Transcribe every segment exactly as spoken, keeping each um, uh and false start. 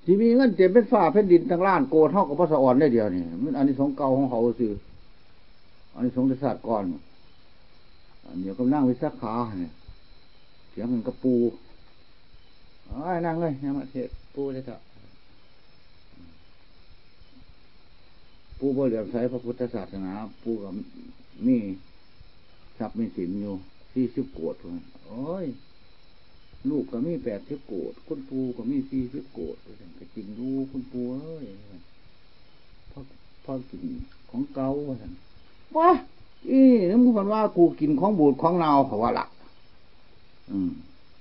ที่มีเงินเต็มเป็นฝ้าเป็นดินทั้งล้านโกดเท่ากับพระสวรรค์ได้เดียวนี่มันอันนี้สงเก่าของเขาคืออันนี้สงศาสตร์ก่อนอันเดียวกับนั่งวิสาขาเนี่ยเสียงมันกระปูไอ้นั่งเลยยังมาเทศปูเลยเถอะปูบ่เหลี่ยมใช้พระพุทธศาสนาปูกับมีทรัพย์มีสินอยู่สี่สิบโกดเลยโอ้ยลูกก็มีแปดสิบโกดคุณปูก็มีสี่สิบโกดก็จริงดูคุณปูเอ้ยพอพอกินของเก่าท่านว้าอีนึกมันว่ากูกินของบูดของเนาเขาว่าละอืม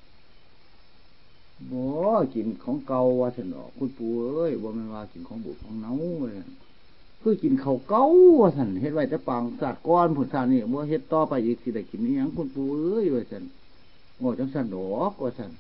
บ่กินของเก่าว่าท่านบอกคุณปูเอ้ยว่ามันว่ากินของบูดของเนาเลยคือกินข้าวเก่าว่าท่านเฮ็ดไว้แต่ปางสัตว์ก้อนผุดท่านนี่บ่เฮ็ดต่อไปอีกสิได้กินนี่ยังคุณปูเอ้ยว่าท่านโง่จังสันดอกว่าท่าน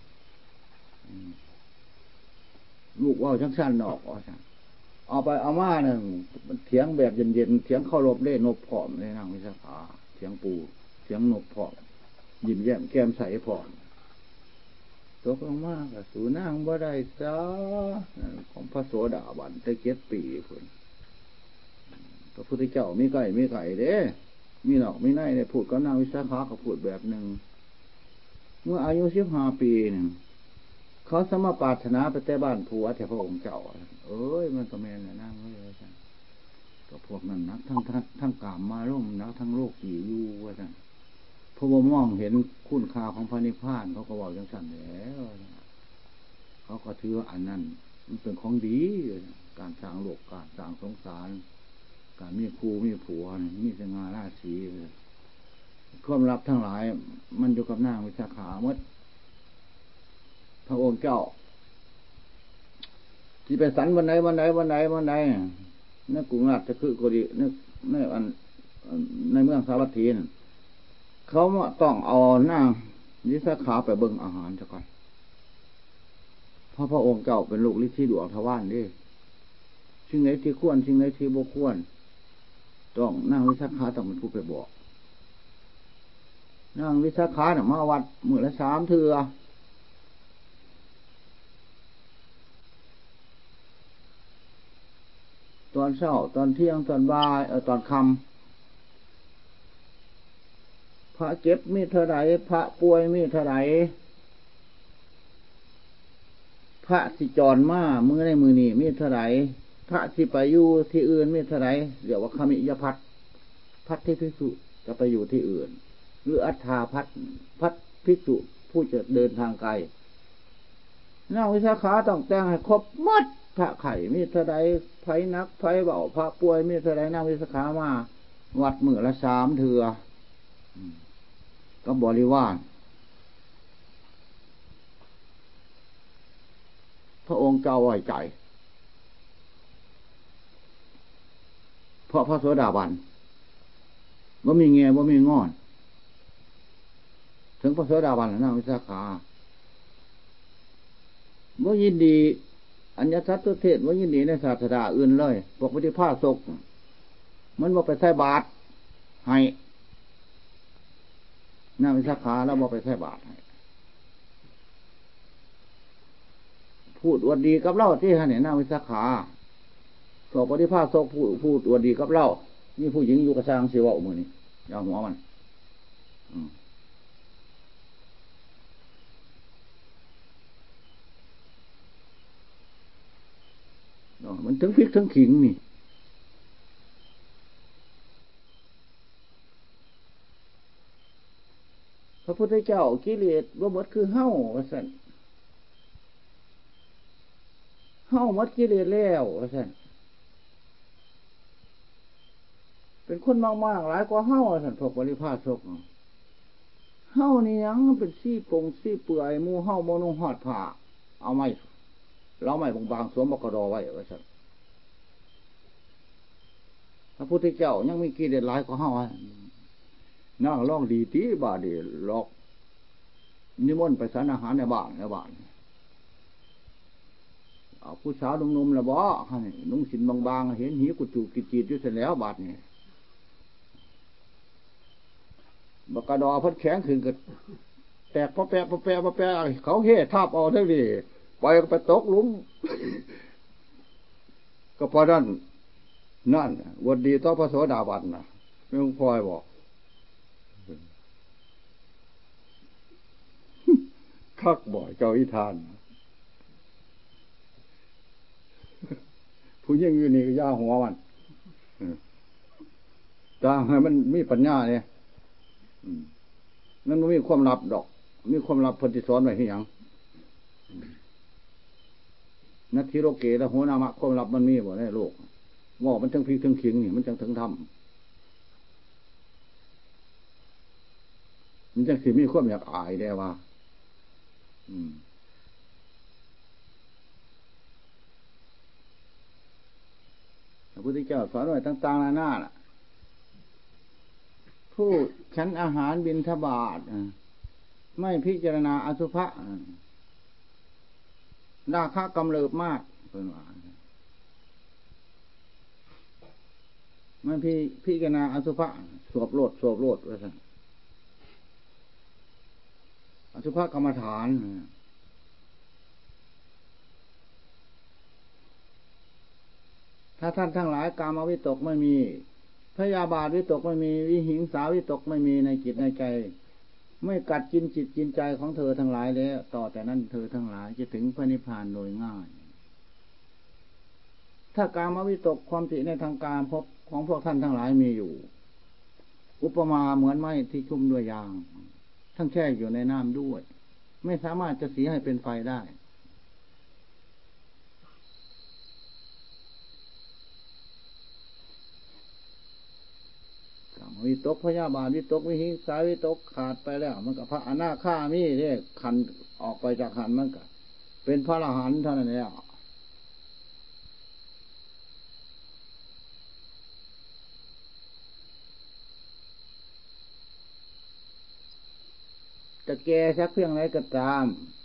ลูกว่าจังสันดอกว่าท่านเอาไปเอามาหนึ่งเถียงแบบเย็นๆเถียงเข้ารบเล่นบผอมเลยนั่งวิสาขาเถียงปูเถียงนบผอมยิ้มแย้มแก้มใสผอมตกลงมากกับสูนั่งบ่ได้จ้าของพระโสดาบันได้เจ็ดปีพุ่นพระพุทธเจ้ามีไก่มีไก่เด้มีหนอกมีไนเนี่ยพูดก็นั่งวิสาขาเขาพูดแบบหนึ่งเมื่ออายุสิบห้าปีหนึ่งเขาสมปรารถนาไปแต่บ้านผัวแต่พระองค์เจ้าเอ้ยมันก็แม่นเลยนั่งเลยท่านก็พวกนั้นนักทั้งทั้งทั้งกามมาร่มนักทั้งโลกกี่ยู่ว่าท่านพระบรมมองเห็นคุณค่าของพระนิพพานเขาก็บอกจังสั่นแล้วเขาก็ถือว่าอันนั้นมันเป็นของดีการสร้างโลกการสร้างสงสารการมีครูมีผัวมีสง่าราศีความลับทั้งหลายมันอยู่กับนางวิสาขาหมดพระองค์เจ้าที่ไปสันวันไหนวันไหนวันไหนวันไหนนั่นกรุงราชจะคือกุฎีนั่นในอันในเมืองสาวัตถีนเขาต้องเอานางวิสาขาไปเบิ่งอาหารซะก่อนเพราะพระองค์เจ้าเป็นลูกฤทธิดวงทวารนี่สิ่งไหนที่ควรสิ่งไหนที่บ่ควรต้องนางวิสาขาต้องเป็นผู้ไปบอกนางวิสาขาเนี่ยมาวัดมื้อละสามเทื่อตอนเช้าตอนเที่ยงตอนบ่ายเออตอนค่ำพระเจ็บมีเท่าไหร่พระป่วยมีเท่าไหร่พระสิจรมามือในมือนี่มีเท่าไหร่พระที่ไปอยู่ที่อื่นมีเท่าไหร่เรียกว่าคมิยพัฒพัฒที่ภิกษุจะไปอยู่ที่อื่นหรืออัฏฐาพัฒพัฒภิกษุผู้จะเดินทางไกลนางวิสาขาต้องแต่งให้ครบหมดพระไข่มีเท่าไรไผนักไผเบาพระป่วยมีเท่าไรนางวิสาขามาวัดมือละสามเถื่อก็บริวารพระองค์เจ้าไว้ใจเพราะพระโสดาบันว่ามีเงี้ยว่ามีงอนถึงพระโสดาบันนางวิสาขาว่ายินดีอัญญสัตตุเทศว่ายินดีในศาสดาอื่นเลยพวกปฏิภาณศกมันบอกไปใส่บาตรให้นางวิสาขาแล้วบอกไปใส่บาตรให้พูดอวดดีกับเล่าที่ฮะเนี่ยนางวิสาขาพวกปฏิภาณศกพูดพูดอวดดีกับเล่านี่ผู้หญิงอยู่กระซังเสียวะมือนี่ยาวหัวมันมันทั้งพริกทั้งขิงนี่พระพุทธเจ้ากิเลสว่าหมดคือเฮ้าว่าสั่นเฮ้าหมดกิเลสแล้วว่าสั่นเป็นคนมากๆหลายกว่าเฮ้าว่าสั่นพวกบริพาทศกเฮ้านี่ยังเป็นซี่ปงซี่เปื่อยมูเฮ้าโมนุหอดผ่าเอาไม้เราไม้บางๆสวมบกระดอไว้ว่าสั่นพระพุทธเจ้ายังมีกิเลสหลายกว่าเฮ้านั่งร้องดีตีบาดีหลอกนิมนต์ไปสารอาหารในบ้านในบ้านเอาผู้สาวนุ่มๆละบ่นุ่งสินบางๆเห็นหีกุจุกิจีดอยู่เสร็จแล้วบาดนี่บกระดอพัดแข็งขึ้นก็แตกพอแปะพอแปะพอแปะเขาเฮ่ทับเอาทั้งนี้ไปไปตกหลุมก็เพราะนั่นนั่นวันดีต่อพระโสดาบันนะไม่ต้องพลอยบอกคักบ่อยเจ้าอิทานผู้ยิ่งอยู่นี่ก็ย่าหัวมันตาให้มันมีปัญญาเนี่ยนั่นมันมีความลับดอกมีความลับพธิสอนไว้ที่ยังนัทธิโรเกและหัวนามะความลับมันมีบ่ในโลกว่ามันทั้งพีทั้งขิงนี่มันจังถึงธรรมมันจังสิมีความอยากอายได้ว่าพระพุทธเจ้าสอนไว้ต่างๆนานาน่ะผู้ฉันอาหารบิณฑบาตไม่พิจารณาอสุภะราคะกำเริบมากเป็นว่าไม่พิพิจารณาอสุภะสวบโลดสวบโลดว่าซั่นอสุภะกรรมฐานถ้าท่านทั้งหลายกามวิตกไม่มีพยาบาทวิตกไม่มีวิหิงสาวิตกไม่มีในจิตในใจไม่กัดกินจิตกินใจของเธอทั้งหลายแล้วต่อแต่นั้นเธอทั้งหลายจะถึงพระนิพพานโดยง่ายถ้ากามวิตกความติในทางการพบของพวกท่านทั้งหลายมีอยู่อุปมาเหมือนไม้ที่ชุ่มด้วยยางทั้งแช่อยู่ในน้ำด้วยไม่สามารถจะสีให้เป็นไฟได้วิตกพยาบาทวิตกวิหิงสาวิตกขาดไปแล้วมันก็พระอนาคามีเนี่ยขันออกไปจากขันมันก็เป็นพระอรหันต์เท่านั้นแล้วจะแก่สักเพียงไรก็ตาม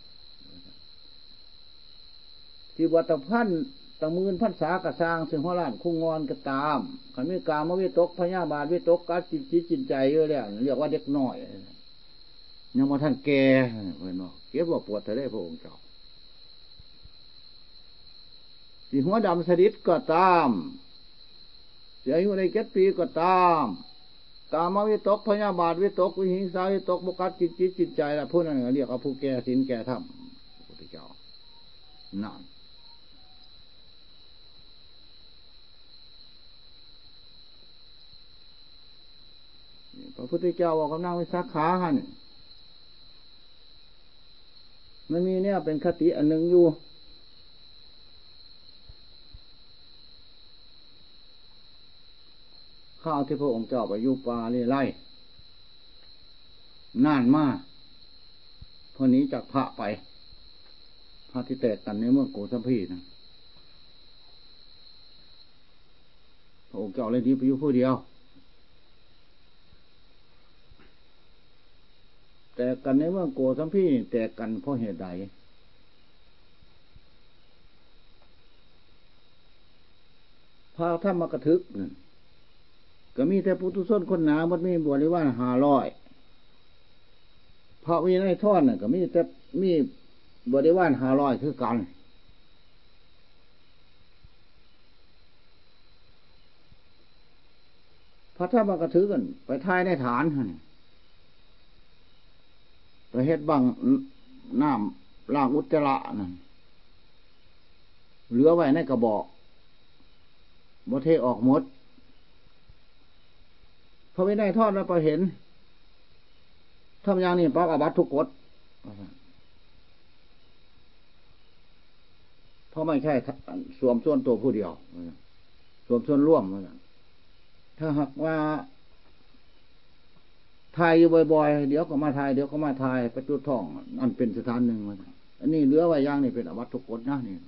ที่วัตพันธ์ตะมืนพันษากระสร้างซึ่งหัวล้านคุ้งงอนก็ตามขันมีกามวิตกพยาบาทวิตกกัดจิตจิตจิตใจเยอะแล้วเรียกว่าเด็กน้อยยังมาท่านแก่เพื่อนบอกเก็บว่าปวดเธอได้พระองค์เจ้าสีหัวดำสดิษก็ตามเสียอายุในเจ็ดปีก็ตามกามวิตกพยาบาทวิตกวิหิงสาวิตกบุกัดจิตจิตจิตใจละผู้นั้นเรียกว่าผู้แก่ศีลแก่ธรรมพระพุทธเจ้านั่นพระพุทธเจ้าบอกกับนางวิสาขาหันมันมีเนี่ยเป็นคติอันหนึ่งอยู่ข้าวที่พระองค์เจ้าไปอยู่ป่าไร่นานมากพอนี้จากพระไปพระที่แตกกันในเมืองโกสัมพีนะพระองค์เจ้าเลยนี้ไปอยู่ผู้เดียวแตกกันในเมืองโกสัมพีแตกกันเพราะเหตุใดพระท่านมากระทึกก็มีแต่ปุถุชนคนหนามันมีบริวารห้าร้อยพระวินัยท่อนก็มีแต่มีบริวารห้าร้อยคือกันพระท่านมากระทึกกันไปท้ายในฐานไปเฮ็ดบังน้ำล่างอุจจาระนั่นเหลือไว้ในกระบอกบ่เทออกหมดพระวินัยทอดแล้วไปเห็นทำอย่างนี้ปั๊บอาบัติทุกกฎเพราะไม่ใช่สวมส่วนตัวผู้เดียวสวมส่วนร่วมถ้าหากว่าทายอยู่บ่อยๆเดี๋ยวก็มาทายเดี๋ยวก็มาทายประจุท่องอันเป็นสถานหนึ่งอันนี้เหลือไว้อย่างนี้เป็นอาบัติทุกกฎนะนี่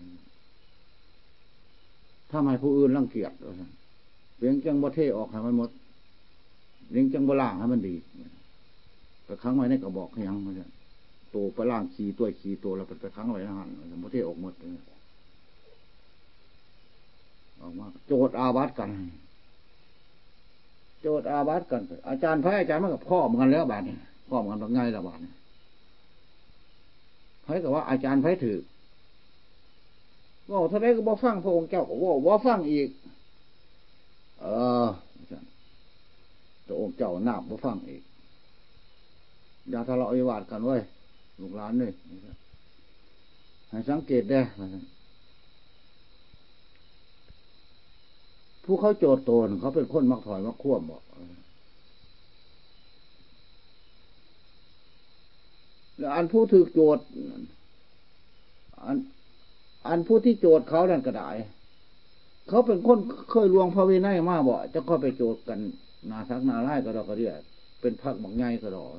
ถ้าไม่ผู้อื่นรังเกียจเลี้ยงจังบ่เทออกให้มันหมดเลี้ยงจังบ่ล่างให้มันดีไปค้างไว้ในกระบอกให้ยังมันตัวไปล่างขี่ตัวขี่ตัวแล้วไปค้างไว้ในหันบ่เทออกหมดออกมาโจทย์อาบัติกันโจทย์อาบัติกันอาจารย์พระอาจารย์มันกับพ่อเหมือนกันแล้วบาดนี้พ่อเหมือนกันแบบไงละบาดนี้พระกับว่าอาจารย์พระถือว่าเท่าไรก็บ่ฟังพระองค์เจ้าก็ว่าบ่ฟังอีกเออพระองค์เจ้าหน้าบ่ฟังอีกอย่าทะเลาะวิวาทกันเว้ยลูกหลานนี่ให้สังเกตได้ผู้เขาโจทย์ตนเขาเป็นคนมักถอยมักคว่ำบอกแล้วอันผู้ถือโจทย์อันอันผู้ที่โจทย์เขานั่นก็ได้เขาเป็นคนเคยลวงพระวินัยมาบ่จะก็ไปโจทย์กันนาทักนาไล่ก็ดอกกระเดียเป็นพรรคบักไงก็ดอก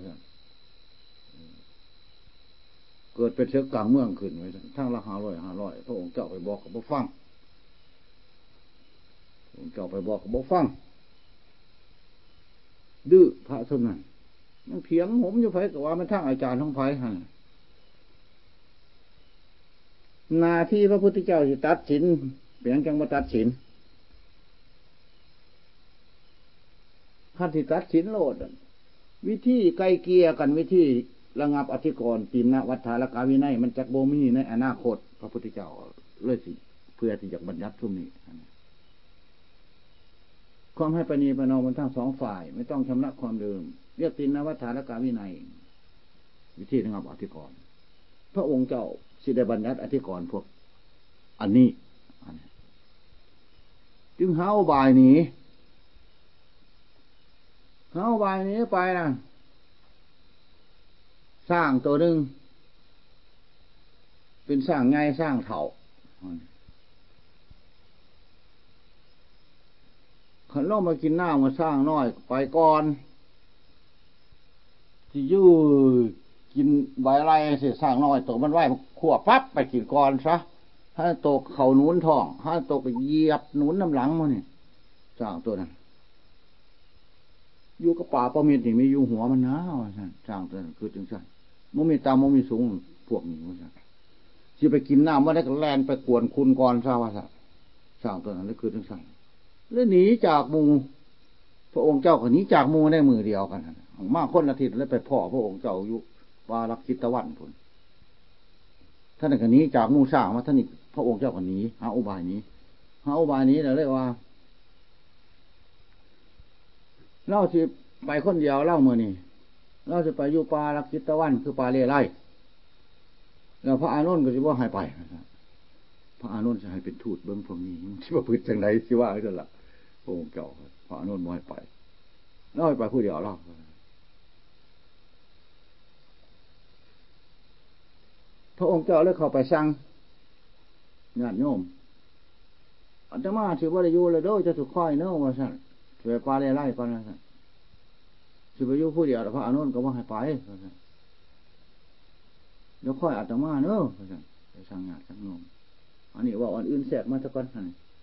เกิดเป็นเชื้อกลางเมืองขึ้นไว้ทั้งละห้าร้อยห้าร้อยพระองค์เจ้าไปบอกกับบ่ฟังพระองค์เจ้าไปบอกกับบ่ฟังดื้อพระสมนั่นยังเถียงผมอยู่ไผกับว่ามันทั้งอาจารย์ทั้งไผฮะนาที่พระพุทธเจ้าสิตัดสินเปลี่ยนจังมาตัดสินขั้นที่ตัดสินโลดวิธีไกลเกลี่ยกันวิธีระงับอธิกรณ์ตีมนะวัฏฐานกาวินัยมันจักโบมีในอนาคตพระพุทธเจ้าเลยสิเพื่อที่จะบัญญัติทุ่มนี้ความให้ปณีประนอมมันทั้งสองฝ่ายไม่ต้องชำระความเดิมเรียกตีมนะวัฏฐานกาวินัยวิธีระงับอธิกรณ์พระองค์เจ้าสิได้บัญญัติอธิกรณ์พวกอันนี้จึงหาอุบายหนีหาอุบายหนีไปนะสร้างตัวหนึ่งเป็นสร้างไงสร้างเถ่าขันล่อมากินหน้ามาสร้างน้อยไปก่อนที่ยู่กินใบไรเสียสร้างน้อยตัวมันไหวขวบปั๊บไปกินก่อนซะถ้าตกเข่าหนุนท้องถ้าตกเหยียบหนุนน้ำหลังมันนี่สร้างตัวนั้นอยู่กับป่าประมิตรนี่มีอยู่หัวมันนะว่าสั่นสร้างตัวนั้นคือจึงสั่นมันมีตามมันมีสูงพวกนี้ว่าสั่นที่ไปกินน้ำว่าได้ก็แลนไปกวนคุณก่อนซะว่าสั่นสร้างตัวนั้นนั่นคือจึงสั่นแล้วหนีจากมูพระองค์เจ้าก็หนีจากมูได้มือเดียวกันมากคนละทิศแล้วไปพ่อพระองค์เจ้าอยู่วารักคิตวันผลท่านก็หนีจากมูสร้างมาท่านนี่พระองค์เจ้าก็หนีหาอุบายนี้หาอุบายนี้เราเรียกว่าเล่าสิไปคนเดียวเล่าเมื่อนี่เล่าสิไปอยู่ป่ารักคิตวันคือป่าเล่ไร่แล้วพระอานนท์ก็จะว่าให้ไปพระอานนท์จะให้เป็นทูตเบื้องพวกนี้ที่ว่าพื้นจังไรที่ว่าก็ละพระองค์เจ้าพระอานนท์ไม่ให้ไปเล่าไปผู้เดียวเล่าพระองค์เจ้าเลยเข้าไปสั่งญาติโยมอาตมาถือว่าได้อยู่เลยโดยจะถูกค่อยเนาะว่าสั่นถือปลาไล่ไล่ปลาอะไรสั่นถือไปอยู่ผู้เดียวแต่พระอานนท์ก็ว่าให้ไปว่าสั่นแล้วค่อยอาตมาเนาะว่าสั่นไปสั่งญาติสั่งโยมอันนี้ว่าอันอื่นแสกมาตะก้อนสั่น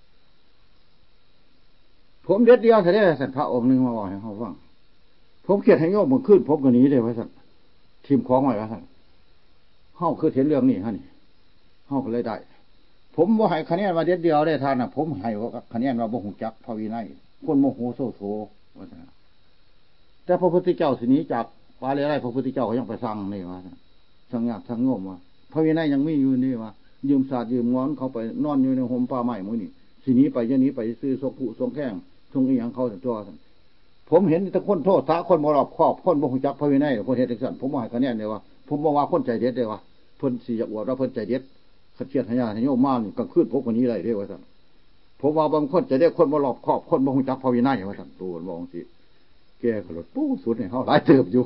ผมเด็ดเดียวแต่ได้สั่นพระองค์หนึ่งมาบอกให้เขาฟังผมเขียนให้โยมมึงขึ้นผมก็หนีเลยว่าสั่นทีมของไว้ว่าสั่นเฮาคือเห็นเรื่องนี้ฮะนี่เฮาก็เลยได้ผมบ่ให้คะแนนมาเด็ดเดียวได้ทานน่ะผมให้คะแนนว่าบ่ฮู้จักพระวินัยคนโมโหโซโซว่าซั่นแต่พระพุทธเจ้าสินี้จากปาเลไลพระพุทธเจ้าก็ยังไปสั่งนี่ว่าสั่งญาติสั่งโยมว่าพระวินัยยังมีอยู่นี่ว่ายืมศาสตร์ยืมงอนเขาไปนอนอยู่ในห่มป่าไม้มื้อนี้สินี้ไปอย่างนี้ไปซื้อซกผู้ทรงแข้งทรงอีหยังเขาตัวผมเห็นแต่คนโทษพระคนบ่รอบคอบคนบ่ฮู้จักพระวินัยคนเฮ็ดจังซั่นผมบ่ให้คะแนนเลยว่าผมบ่ว่าคนใจเด็ดเลยว่าเพิ่นสิอยากอวดว่าเพิ่นใจเด็ดขัดเคียดให้ญาติให้โยมมานี่กลางคืนพวกคนนี้ได้เด้ว่าซั่นผมว่าบางคนใจเด็ดคนบ่รอบคอบคนบ่ฮู้จักพระวินัยว่าซั่นตัวบอกสิแกก็รถปู้สุดให้เฮาหลายเติบอยู่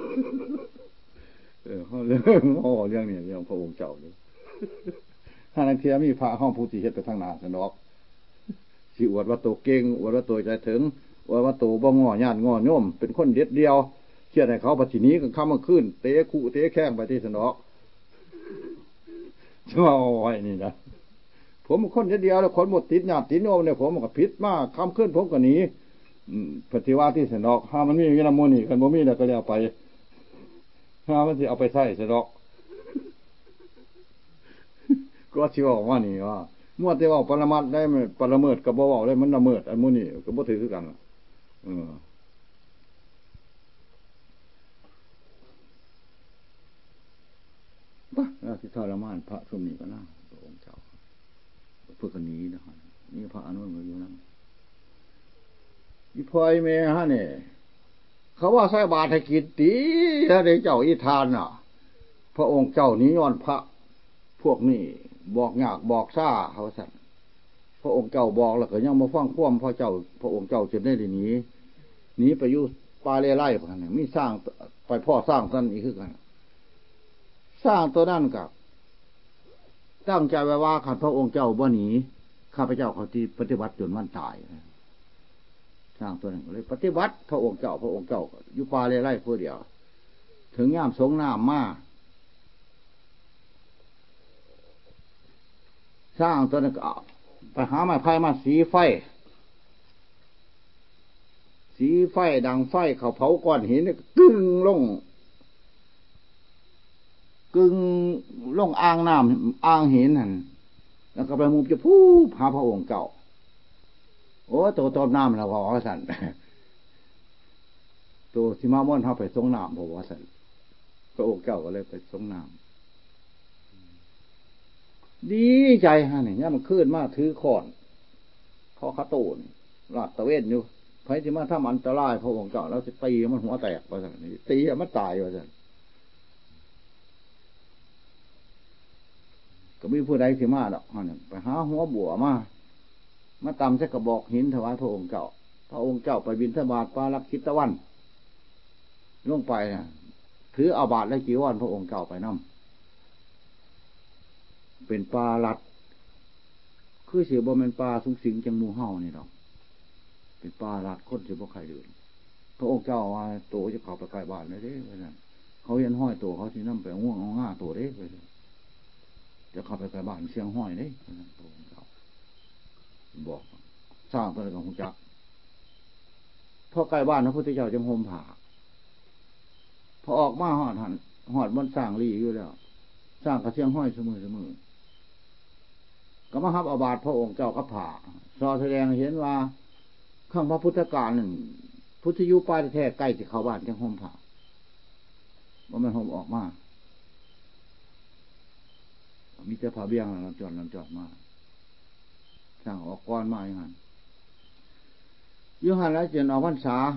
เออเฮาเรื่องอ๋อเรื่องนี้เรื่องพระองค์เจ้าเลยถ้านักเที่ยมีพระห้องผู้ที่เฮ็ดไปทางหน้าซั่นดอกสิอวดว่าโตเก่งอวดว่าโตใจถึงอวดว่าโตบ่ง้อญาติง้อโยมเป็นคนเด็ดเดียวเชื่อให้เขาปฏินี้กันข้ามมาขึ้นเตะคู่เตะแข้งไปที่สนอกชอบไว้นี่นะผมคนเดียวแล้วคนหมดติดหยาดติดโนมเนี่ยผมก็พิษมากข้ามขึ้นผมก็หนีปฏิวัติที่สนอกห้ามันมีวิรามนี่กันบ่มีแล้วก็แล้วไปห้ามันสิเอาไปใส่สนอกก็ชิวว่านี่ว่าเมื่อที่ว่าปรมัตได้ไหมปรเมิดกับบ่าวได้มันละเมิดอันมุนี่ก็บ่ถือคือกันเออบ้าเราที่ทรมานพระสมนีก็น่าพระองค์เจ้าเพื่อกันนี้นะครับนี่พระอนุนมาอยู่นั่นอีพอยเมฮะเนี่ยเขาว่าใส่บาตรให้กินตีถ้าได้เจ้าอีทานน่ะพระองค์เจ้านี้ย้อนพระพวกนี้บอกยากบอกซ่าเขาสั่นพระองค์เจ้าบอกแล้วก็ยังมาฟังคว่ำพระเจ้าพระองค์เจ้าจะได้หนีหนีไปอยู่ป่าเล่ไร่พวกนั้นมีสร้างไปพ่อสร้างท่านอีกคือกันสร้างตัวนั้นกับตั้งใจไว้ว่าข้าพระองค์เจ้าบ่หนีข้าพเจ้าเขาที่ปฏิบัติจนวันตายสร้างตัวนั้นเลยปฏิบัติพระองค์เจ้าพระองค์เจ้าอยู่ป่าเล่ไร่ผู้เดียวถึงย่ามสงน้ำมาสร้างตัวนั้นก็ไปหาไม้ไผ่มาสีไฟสีไฟดังไฟเขาเผาก้อนหินกึ่งลงกึ่งลงอ่างน้ำอ่างหินนั่นแล้วก็ไปมุมจะพูดหาพระองค์เจ้าโอ้ตัวต้มน้ำแล้วพอสันตัวสิมาม่อนเขาไปส่งน้ำพอสันพระองค์เจ้าก็เลยไปส่งน้ำดีใจฮะเนี่ยมันขึ้นมาถือขอนข้อขาตูนลาดตะเวนอยู่ไผที่มาถ้ามันอันตรายพระองค์เจ้าแล้วจะตีมันหัวแตกไปสันตีมันตายไปสันก็มีผู้ใดที่มาดอกฮะเนี่ยไปหาหัวบัวมามาตำใส่กระบอกหินถวายพระองค์เจ้าพระองค์เจ้าไปบิณฑบาตปาลักขิตวันลงไปเนี่ยถืออาบาตและจีวรพระองค์เจ้าไปนั่งเป็นปลาลัดคือเสียบ่เป็นปลาสุงสิงจังมูเห่านี่ดอกเป็นปลาลัดคนเสียบ่ใครเดินพระองค์เจ้าว่าตัวจะเข้าไปใกล้บ้านเลยเด้ไปนั่นเขาเห็นห้อยตัวเขาที่นั่งไปง่วงเอาง่าตัวเด้ไปจะเข้าไปใกล้บ้านเสียงห้อยเด้ไปนั่นพระองค์เจ้าบอกสร้างตัวอะไรของจักรพอใกล้บ้านพระพุทธเจ้าจึงห่มผ้าพอออกมาหอดหันหอดบนสร้างรีอยู่แล้วสร้างกระเสียงห้อยเสมอเสมอก็มาฮับอาบาตพระองค์เจ้าก็ผ่าสอแสดงเห็นว่าข้างพระพุทธการหนึ่งพุทธยุปาแท้ใกล้จะเข้าบ้านจังห่มผ้าว่ามันห่มออกมามีแต่ผ้าเบี้ยงลำจอดลำจอดมาสร้างออกก้อนมาอย่างนั้นยุหันแล้วจนออกพรรษา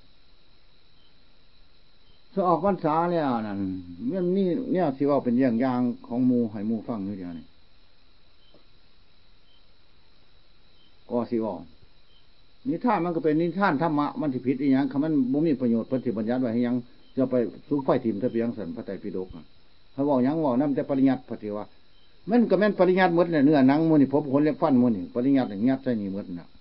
ถ้าออกพรรษาแล้วนั่นมันนี่เนี่ยสิว่าเป็นอย่างอย่างของมูให้มูฟังอยู่เดียวนี่ก็สิว่านิทานมันก็เป็นนิทานธรรมะมันที่ผิดอีกอย่างคำมันบ่มีประโยชน์ปฏิบัติยัติไว้ให้ยังจะไปสูงไฟถิ่มทะเบียงสันพระไตรปิฎกเขาบอกยังว่านั่นแต่ปริยัติปฏิว่ามันก็แม่นปริยัติหมดเนี่ยเนื้อหนังมูนี่ผมขนเล็บฟันมูนี่ปริยัติอย่างยัดใส่นี่หมดน่ะ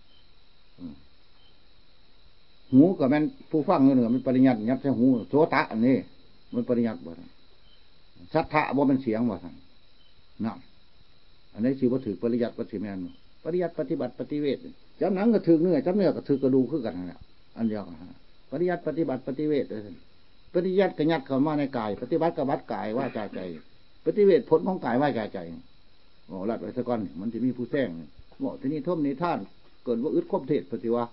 หูก็แม่นผู้ฟังเนื้อมันปริยัติยัดใส่หูโสตะอันนี้มันปริยัติบ่สัทธะบ่เป็นเสียงบ่สั่นนั่นอันนี้ชื่อว่าถือปริยัติปฏิแมนปริยัติปฏิบัติปฏิเวทจำหนังก็ถือเนื้อจำเนื้อก็ถือกระดูกขึ้นกันนะอันเดียวกันปริยัติปฏิบัติปฏิเวทเลยปฏิยัติก็ยัดเข้ามาในกายปฏิบัติก็บัดกายว่าใจใจปฏิเวทผลของกายว่าใจใจโอ้ลัดไว้ซะก่อนมันจะมีผู้แซงบอกที่นี่ท่มในท่านเกิดว่าอึดควบเทศปฏิวะ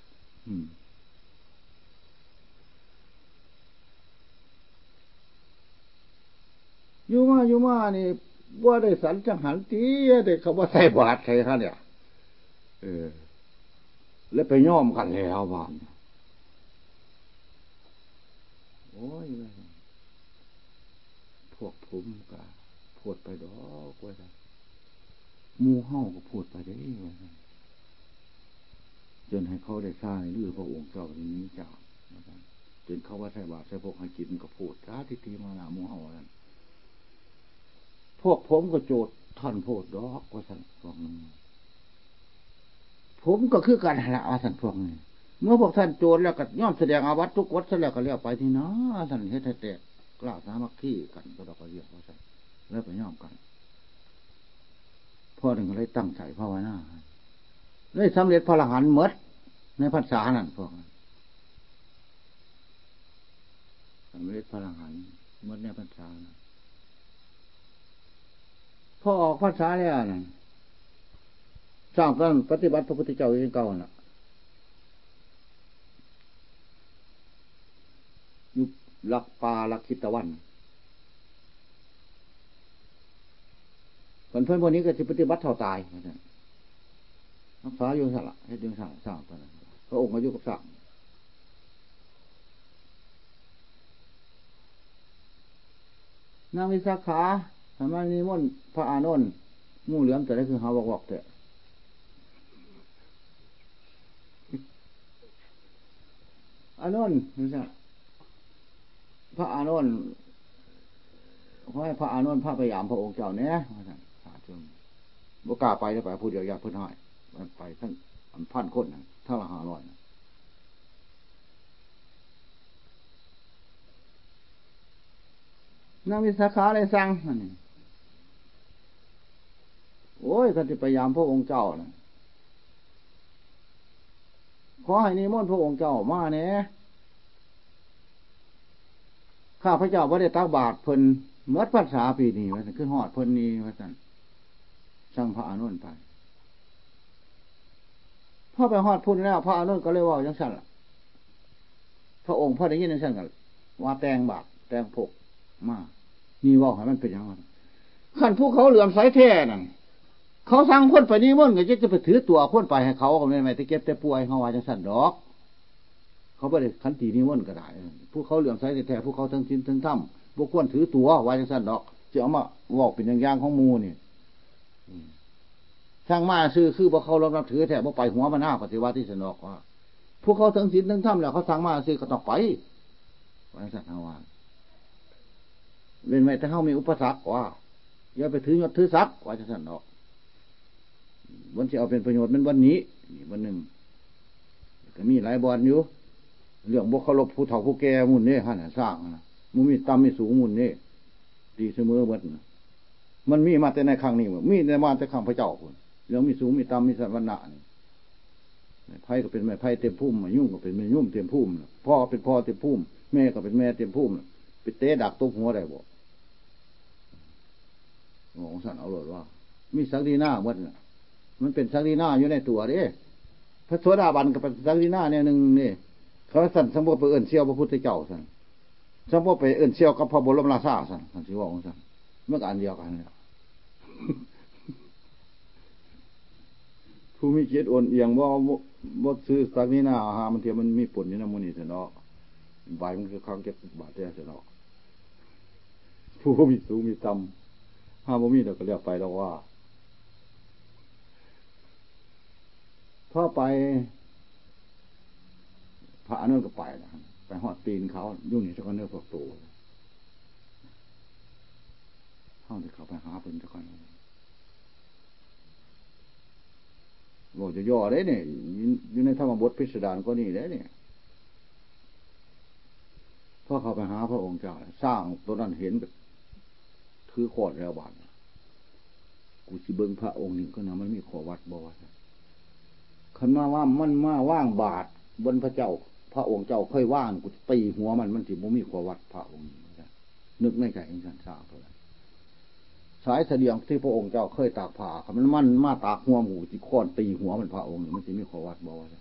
อยู่มาอยู่มานี่ว่าได้สันจังหันตีได้เขาว่าใส่บาตรใส่ท่านเนี่ยเออแล้วไปย่อมกันแล้วบ้านโอ้ยพวกผมก็พูดไปดอกว่ามูเห่าก็พูดไปได้ว่าจนให้เขาได้ทราบหรือพระองค์เจ้าอย่างนี้จากจนเขาว่าใส่บาตรใส่พวกให้กินก็พูดท้าทิฏฐิมาหนามูเห่านั้นพวกผมก็โจทย์ท่านพูดดอกว่าท่านพวกนี้ผมก็คือการละอาสันพวกนี้เมื่อพวกท่านโจทย์แล้วก็ย่อมแสดงอาวัตทุกวัดเสร็จแล้วก็เรียกไปที่น้าท่านเฮ็ดให้แตกกล้าสามัคคีกันก็เราก็เรียกว่าท่านแล้วไปย่อมกันพ่อหนึ่งก็เลยตั้งใจภาวนาเลยสำเร็จพระอรหันต์หมดในพรรษานั่นพวกสำเร็จพระอรหันต์หมดในพรรษาพอออกพรรษาแล้วนั่นสร้างกันปฏิบัติพระพุทธเจ้าอย่างเก่าน่ะอยู่หลักป่าหลักคิตวันผลเพื่อนพวกนี้ก็จะปฏิบัติเท่าตายรักษาอยู่สั่งละให้ดึงสั่งสั่งตอนนั้นพระองค์อายุกับสั่งนางวิสาขาทำไมนิมนต์พระอานนท์งูเหลือมแต่ได้คือหาบอกบอกเถอะอานนท์นี่ใช่พระอานนท์ขอให้พระอานนท์พระพยายามพระองค์เจ้าเนี้ยสาธุบ่กล้าไปได้ไปพูดเดียวอยากเพิ่นให้ไปท่านพันคนนะถ้าละห้าร้อยนางวิสาขาเลยสั่งโอ้ยท่านจะพยายามพระองค์เจ้านะขอให้นิมนต์พระองค์เจ้ามาเนี่ยข้าพระเจ้าว่าได้ตักบาตรเพิ่นเมื่อภาษาปีนี้ว่าขึ้นหอดเพิ่นนี้ว่าสั่นสั่งพระอานนท์ไปพ่อไปหอดพุ่นแล้วพระอานนท์ก็เลยว่าอย่างสั่นล่ะพระองค์พ่อได้ยินอย่างสั่นกันว่าแตงบาตรแตงผกมานี่ว่าให้มันเป็นอย่างนั้นขั้นผู้เขาเหลื่อมใสแท้นั่นเขาสั่งคนไปนิมนต์ก็จะจะไปถือตัวคนไปให้เขาก็ไม่ไม่ตะเก็บแต่ป่วยเขาว่าจังสั่นดอกเขาไม่ได้ขันตีนิมนต์ก็ได้ผู้เขาเหลื่อมใสแท้ผู้เขาทั้งชิ้นทั้งถ้ำพวกควรถือตัวว่าจังสั่นดอกจะเอามาบอกเป็นอย่างย่างของมูนี่ช่างมาซื้อคือพวกเขารับถือแท้พวกไปหัวมันหน้าปฏิวัติที่สนอกว่าพวกเขาทั้งชิ้นทั้งถ้ำแล้วเขาสั่งมาซื้อก็ต้องไปว่าจังสั่นเขาว่าเว้นไว้ถ้าเขามีอุปสรรคว่าอย่าไปถือยศถือศักดิ์ว่าจังสั่นดอกวันที่เอาเป็นประโยชน์มันวันนี้นี่วันหนึ่งก็มีหลายบอลอยู่เรื่องบกเคารพผู้เฒ่าผู้แก่มุ่นนี่ฮะเนี่ยสร้างนะมันมีต่ำมีสูงมุ่นนี่ดีเสมอหมดมันมีมาแต่ในครั้งนี้มีแต่มาแต่ครั้งพระเจ้าคนเรื่องมีสูงมีต่ำมีสันวันหนานี่ไพ่ก็เป็นแม่ไพ่เต็มพุ่มยุ่งก็เป็นแม่ยุ่งเต็มพุ่มพ่อเป็นพ่อเต็มพุ่มแม่ก็เป็นแม่เต็มพุ่มไปเตะดักตบหัวได้บ่ของสันเอาเลยว่ามีสักดีหน้าหมดมันเป็นสักดีหน้าอยู่ในตัวเด้พระโสดาบันกับสักดีหน้าเนี่ยหนึ่งนี่เขาสั่นสมบูรณ์ไปเอื่นเชี่ยวพระพุทธเจ้าสั่นสมบูรณ์ไปเอื่นเชี่ยวกับพระบรมราชาสั่นสั่นสิว่าของสั่นเมื่ออันเดียวกันเนี่ยผู้มีเกียรติอ่อนเอียงว่าว่าซื้อสักดีหน้าหามันเทียมมันมีผลนี่นะมันนี่เสนาะใบมันคือข้างเก็บบาดแผลเสนาะผู้มีสูงมีต่ำห้าบ่มีเราก็เรียกไปแล้วว่าพอไปพระอนุนก็ไปนะไปหอดตีนเขายุ่งนี่จะก็เนื้อพวกตัวห้องที่เขาไปหาเป็นจะก่อนบอกจะย่อได้เนี่ยอยู่ในธรรมบทพิสดารก็นี่ได้เนี่ยพอเขาไปหาพระองค์เจ้าสร้างตัวนั้นเห็นแบบถือขอดแล้วบาดกูสิเบิ้งพระองค์นี่ก็นะมันมีขอวัดบ่ว่าคันมาว่ามันมาว่างบาทบนพระเจ้าพระองค์เจ้าค่อยว่างกูตีหัวมันมันสิบ่มีขอวัดพระองค์นึกในใจของฉันทราบเท่านั้นสายเสดียงที่พระองค์เจ้าเคยตากผ้ามันมันมาตากหัวหมูจิค้อนตีหัวมันพระองค์มันสิมีขอวัดบ่ว่า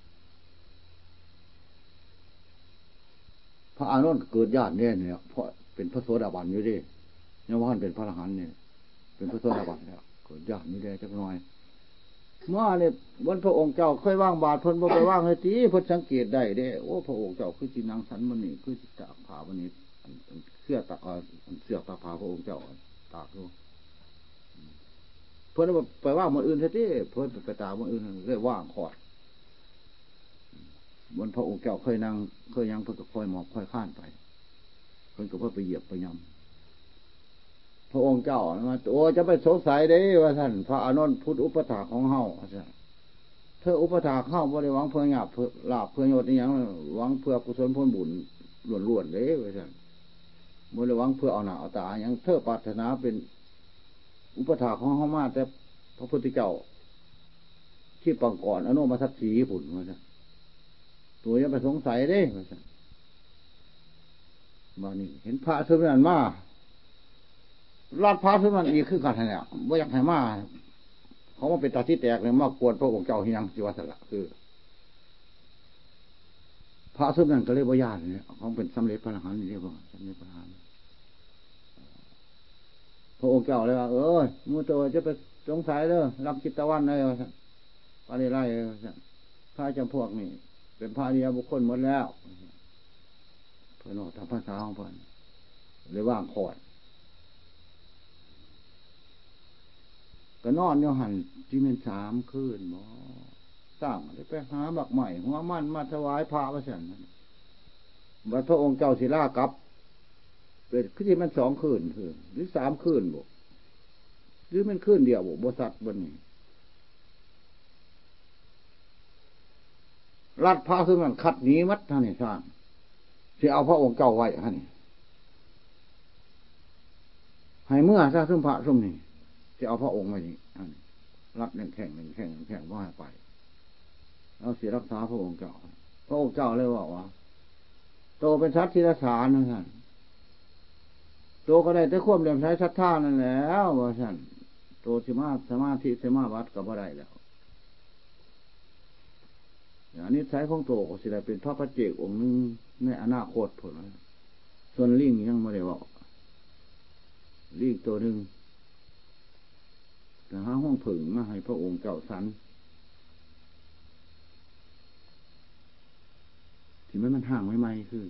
พระอานนท์เกิดญาติเนี่ยเนี่ยเพราะเป็นพระโสดาบันอยู่ดิเนี่ยว่าเป็นพระอรหันต์เนี่ยเป็นพระโสดาบันเนี่ยเกิดญาตินี่ได้จักหน่อยมาเนี่ยวันพระองค์เจ้าเคยว่างบาทเพิ่นบ่ไปว่างให้ตีเพิ่นสังเกตได้เด้โอ้พระองค์เจ้าคือสินางสันมันนี่คือสิตากผ้ามันนี่เสื้อตากเสื้อตากผ้าพระองค์เจ้าตากอยู่เพิ่นไปว่างมื้ออื่นซะติเพิ่นไปตากมื้ออื่นเลยว่างขอดวันพระองค์เจ้าเคยนั่งเคยยังเพิ่นก็ค่อยหมอบค่อยข้านไปเพิ่นก็เพิ่นไปเหยียบไปยำพระองค์เจ้ามาโอ้จะไปสงสัยได้ว่าท่านพระอานนท์พุทธอุปถาของเฮาเธออุปถาเข้าบ่ได้หวังเพื่อหยาบเพื่อลาบเพื่อโยชน์นี่ยังหวังเพื่อกุศลผลบุญล้วนๆเลยว่าท่านบ่ได้หวังเพื่อเอาหน้าเอาตายังเธอปรารถนาเป็นอุปถาของเฮามาแต่พระพุทธเจ้าที่ปังก่อนอนุมาทัศสีผุนว่าท่านตัวยังไปสงสัยได้ว่าท่านมานี่เห็นพระซึ่งนั้นมาลาดพร้าวซึ่งมันอีกขึ้นกันเนี่ยว่าอยากให้มาเขามาเป็นตาที่แตกเลยมากวนพระองค์เจ้าเฮียงจีวรสละคือพระซึ่งนั้นก็เลยว่าญาติเนี่ยเขาเป็นสำเร็จพระอรหันต์นี่เรียกว่าสำเร็จพระอรหันต์พระองค์เจ้าเลยว่าเออมูตัวจะไปสงสัยเลยรับจิตตะวันเลยว่าพระไล่พระจำพวกนี่เป็นพระเดียบุคคลหมดแล้วเพื่อนออกทำภาษาของเพื่อนเลยว่างขอดก็นอนโยหันที่เป็นสามคืนหมอสร้างได้ไปหาบักใหม่หัวมันมาถวายพระพระสันบัดพระองค์เจ้าศิลากับเป็นคือที่มันสองคืนคือหรือสามคืนบ่หรือมันคืนเดียวบ่บสัตว์บนนี้รัดพระคือมันคัดหนีมัดท่านนี่สร้างที่เอาพระองค์เจ้าไว้ท่านนี่ให้เมื่อถ้าซุ่มพระซุ่มนี่ที่เอาพระองค์ไว้นี่ท่านรัดหนึ่งแข่งหนึ่งแข่งหนึ่งแข่งว่าให้ไปเอาเสียรักษาพระองค์เจ้าพระองค์เจ้าเลยว่าว่าโตเป็นชัดที่รักษานะท่านโตก็ได้แต่ควบเรียมใช้ชัดท่านั่นแล้วว่าท่านโตสมาสมาธิสมาวัดก็บ่ได้แล้วอย่างนี้ใช้ของโตก็สิได้เป็นพระปัจเจกองค์นึงในอนาคตผลส่วนลิงยังไม่ได้บอกลิงตัวหนึ่งแต่หาห้องผึ่งมาให้พระองค์เจ้าสันที่มันมันห่างไม่ไม่คือ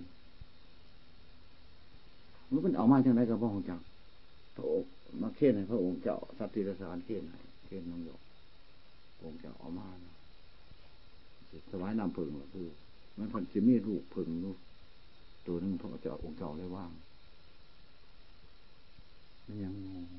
มันเอามาจากไหนกับพระองค์เจ้าโตมาเค้นให้พระองค์เจ้าสัตติรสารเค้นให้เค้นน้องหยกพระองค์เจ้าเอามาสมัยนำผึ่งก็คือมันพันจิมีลูกผึ่งลูกตัวนึงพระเจ้าองค์เจ้าเลยว่างมันยังงง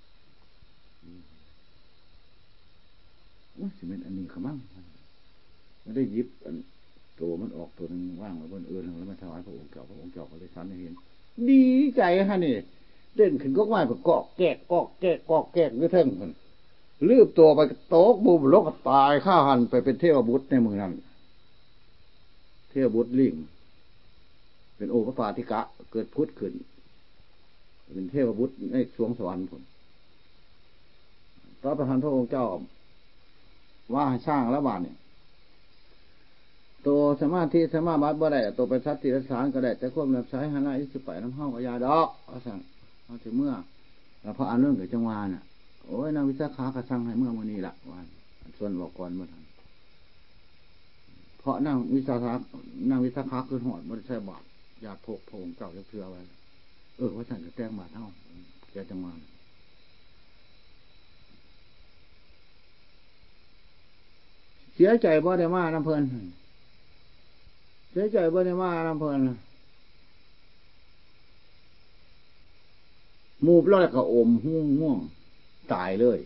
ว่าสิเป็นอันนี้ขมั่งไม่ได้ยิบอันตัวมันออกตัวนึงว่างแล้วบนเอื้อนแล้วมาถวายพระองค์เจ้าพระองค์เจ้าก็เลยสันให้เห็นดีใจฮะนี่เด่นขึ้นก็ไหวแบบเกาะแกะเกาะแกะเกาะแกะด้วยเท่งคนลืบตัวไปโต๊ะบุบลกตายข้าหันไปเป็นเทวบุตรในมือนั้นเทวบุตรลิงเป็นโอปปาติกะเกิดพุทธขึ้นเป็นเทวบุตรในสวงสวรรค์ผมพระประธานพระองค์เจ้าว่าให้สร้างแล้วบ้านเนี่ยตัวสมาธิสมาบัติบ่ได้ตัวไปสัตติรสารก็ได้แต่ควบรับใช้หาหน้าอิสุไปน้ำห้องกยาดอกเอาสั่งเอาถึงเมื่อแล้วพระอานนท์กับจังหวาน่ะโอ้ยนางวิสาขากระซังให้เมื่อวันนี้ละวันส่วนบอกก่อนเมื่อทันเพราะนางวิสาขานางวิสาขาคือหอดมันใช่บาทญาติพกพงเก่าจะเพื่อไว้เออว่าฉันจะแจ้งบาทเท่าแกจังหวาเสียใจบ่ได้มาน้ำเพลินเสียใจบ่ได้มาน้ำเพลินมูบแล้วก็อมห่วงห่วงตายเลย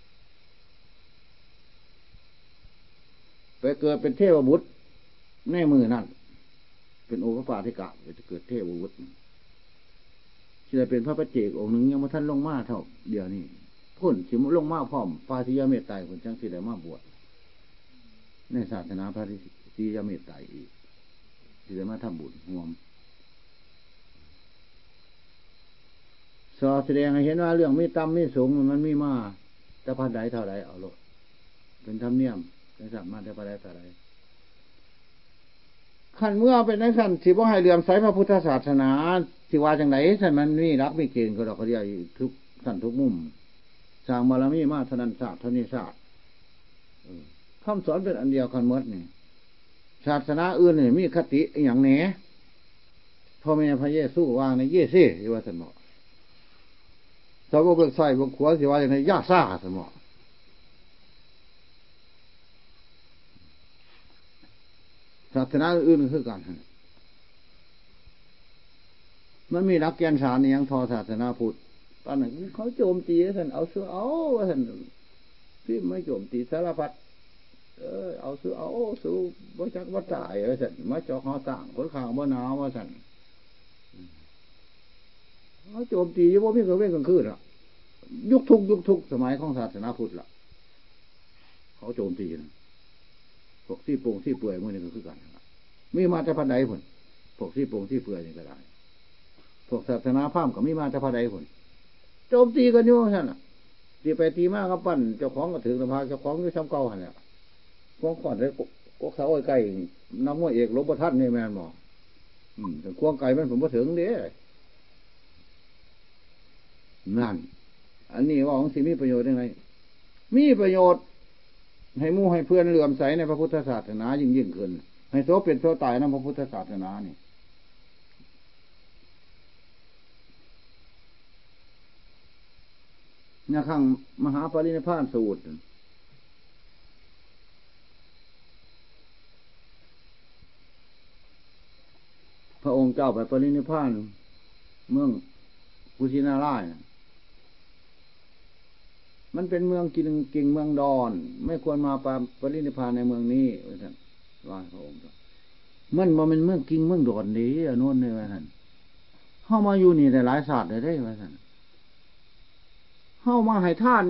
ไปเกิดเป็นเทวบุตรในมือนั่นเป็นโอปปาติกะจะเกิดเทวบุตรที่จะเป็นพระปัจเจกองค์หนึ่งยังมาท่านลงมาเท่าเดียวนี่พ้นสิมุลงมาพร้อมปาฏิยาเมตไตรคนจังสิได้มาบวชในศาสนาพระฏิยาเมตไตรอีกที่ได้มาทำบุญห่วมสอแสดงให้เห็นว่าเรื่องมีต่ำมีสูงมันมีมาแต่พันใดเท่าไรเอาโลดเป็นธรรมเนียมเป็นสัมมาแต่พันใดเท่าไรขั้นเมื่อเป็นนักขั้นที่ว่าให้เลื่อมใสพระพุทธศาสนาที่ว่าจังไหนท่านมันมีรักมีเกณฑ์ก็ดอกกระเดียทุกสั่นทุกมุมสร้างบารมีมาเท่านั้นศาสตร์เท่านี้ศาสตร์คำสอนเป็นอันเดียวกันหมดนี่ศาสนาอื่นนี่มีคติอย่างแหนพ่อแม่พระเยซูวางในเยซี่ที่ว่าท่านบอกสาวกเบิกใส่บกขวาสิว่าอย่างไรยาซ่าสมอศาสนาอื่นคือกันมันมีนักเกียนสารนี่ยังทอศาสนาพุทธตอนนั้นเขาโจมตีท่านเอาเสื้อเอาท่านพี่ไม่โจมตีสารพัดเออเอาซื้อเอาซื้อบ่จักบ่จ่ายเออท่านมาจอกเขาต่างคนข้างบ่หนาวว่าท่านเขาโจมตีอยู่ว่ามีกระเว้นกลางคืนอ่ะยุคทุกยุคทุกสมัยของศาสนาพุทธล่ะเขาโจมตีนะพวกที่โป่งที่เปื่อยมื่อนี้ก็คือกันมีมาแต่พันใดผลพวกที่โป่งที่เปื่อยนี่ก็ได้พวกศาสนาพราหมณ์ก็มีมาแต่พันใดผลโจมตีกันอยู่ท่านอ่ะตีไปตีมากก็ปั้นเจ้าของก็ถือสภาเจ้าของด้วยซ้ำเก่าหันเนี่ยพวกก่อนเลยพวกสาวไก่นักมวยเอกลบประทัดนี่แมนบอกอืมแต่ควงไก่มันผมก็ถึงเด้นั่นอันนี้ว่าของสิมีประโยชน์ยังไงมีประโยชน์ให้มู่ให้เพื่อนเหลื่อมใสในพระพุทธศาสนายิ่งยิ่งขึ้นให้โสเป็นโสตายในพระพุทธศาสนานี่เนี่ยข้างมหาปรินิพพานสูตรพระองค์เจ้าไปปรินิพพานเมืองกุชินาราชมันเป็นเมืองกินกิ่งเมืองดอนไม่ควรมาปาปรินิพพานในเมืองนี้ว่าท่านว่าพระองค์มันบ่เป็นเมืองกิ่งเมืองดอนนี้อโน่นเลยว่าท่านเข้ามาอยู่นี่แต่หลายศาสตร์ได้ได้ว่าท่านเข้ามาให้ท่าน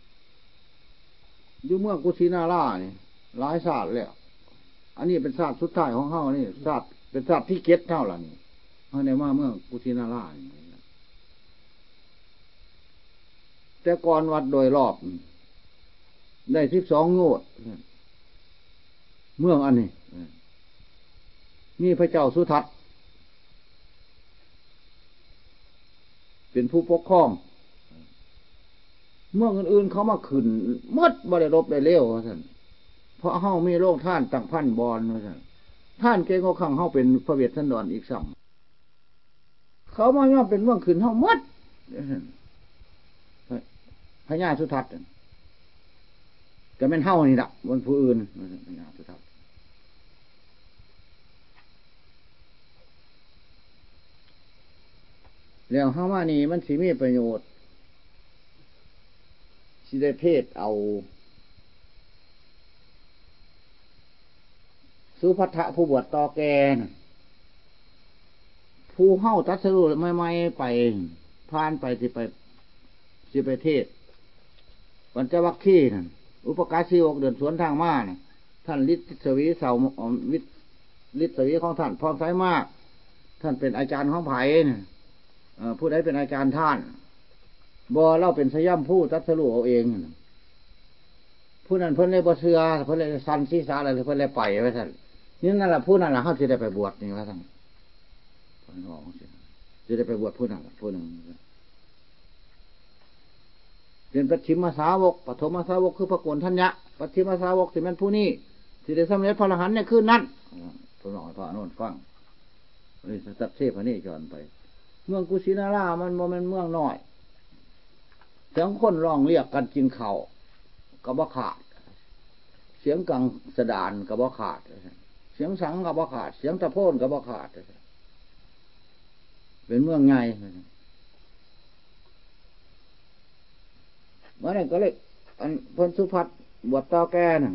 อยู่เมืองกุชินารานี่หลายศาสตร์แล้วอันนี้เป็นศาสตร์สุดท้ายของเข้านี่ศาสตร์เป็นศาสตร์ที่เก็ตเท่าไหร่นี่เขาในว่าเมืองกุชินาราแต่ก่อนวัดโดยรอบได้สิบสองโงดเมืองอันนี้นี่พระเจ้าสุทัศน์เป็นผู้ปกครองเมืองอื่นๆเขามาขึ้นมดบริรบได้เร็วท่านเพราะเฮามีโรคท่านตั้งพันบอลท่านท่านเก่งก็ขังเฮาเป็นพระเวทสันดรอีกซ้ำเขามาย่อเป็นเมืองขึ้นเฮามดพญาสุทัศน์ก็เป็นเฮานี่แหละบนผู้อื่นพญาสุทัศน์แล้วเฮามานี่มันสิมีประโยชน์สิได้เทศเอาสุภัททะผู้บวชต่อแกนผู้เฮาตัดสรุปไม่ไม่ไปผ่านไปสิไปสิไปเทศปัญจวัคคีย์นั่นอุปการสีอกเดินสวนทางมาเนี่ยท่านฤทธิ์สวีเสาวิทย์ฤทธิ์สวีของท่านพร้อมใช้มากท่านเป็นอาจารย์ของไผ่เนี่ยผู้ใดเป็นอาจารย์ท่านบ่เล่าเป็นสยามผู้ตัดสรุปเอาเองผู้นั้นเพิ่นเลยบ่เชื่อเพิ่นเลยสันศีรษะอะไรเพิ่นเลยปล่อยไว้ท่านนี่นั่นแหละผู้นั้นแหละเขาจะได้ไปบวชนี่ว่าท่านเพิ่นบอกจะได้ไปบวชผู้นั้นผู้หนึ่งเป็นปัจฉิมสาวกปฐมสาวกคือพระโกนทัญญะปัจฉิมสาวกสิเป็นผู้นี้ที่ได้สำเร็จพระอรหันต์ในคืนนั้นพระนอยพระโน่นฟังนี่สัตเทพนี่จอนไปเมืองกุชินารามันโมเมนเมืองน้อยเสียงคนร้องเรียกกันกินข้าวกระบอกขาดเสียงกังสดานกระบอกขาดเสียงสังกระบอกขาดเสียงตะโพนกระบอกขาดเป็นเมืองไงเมื่อนั้นก็เลยอันพลสุภัทรบวชต่อแก่น่ะ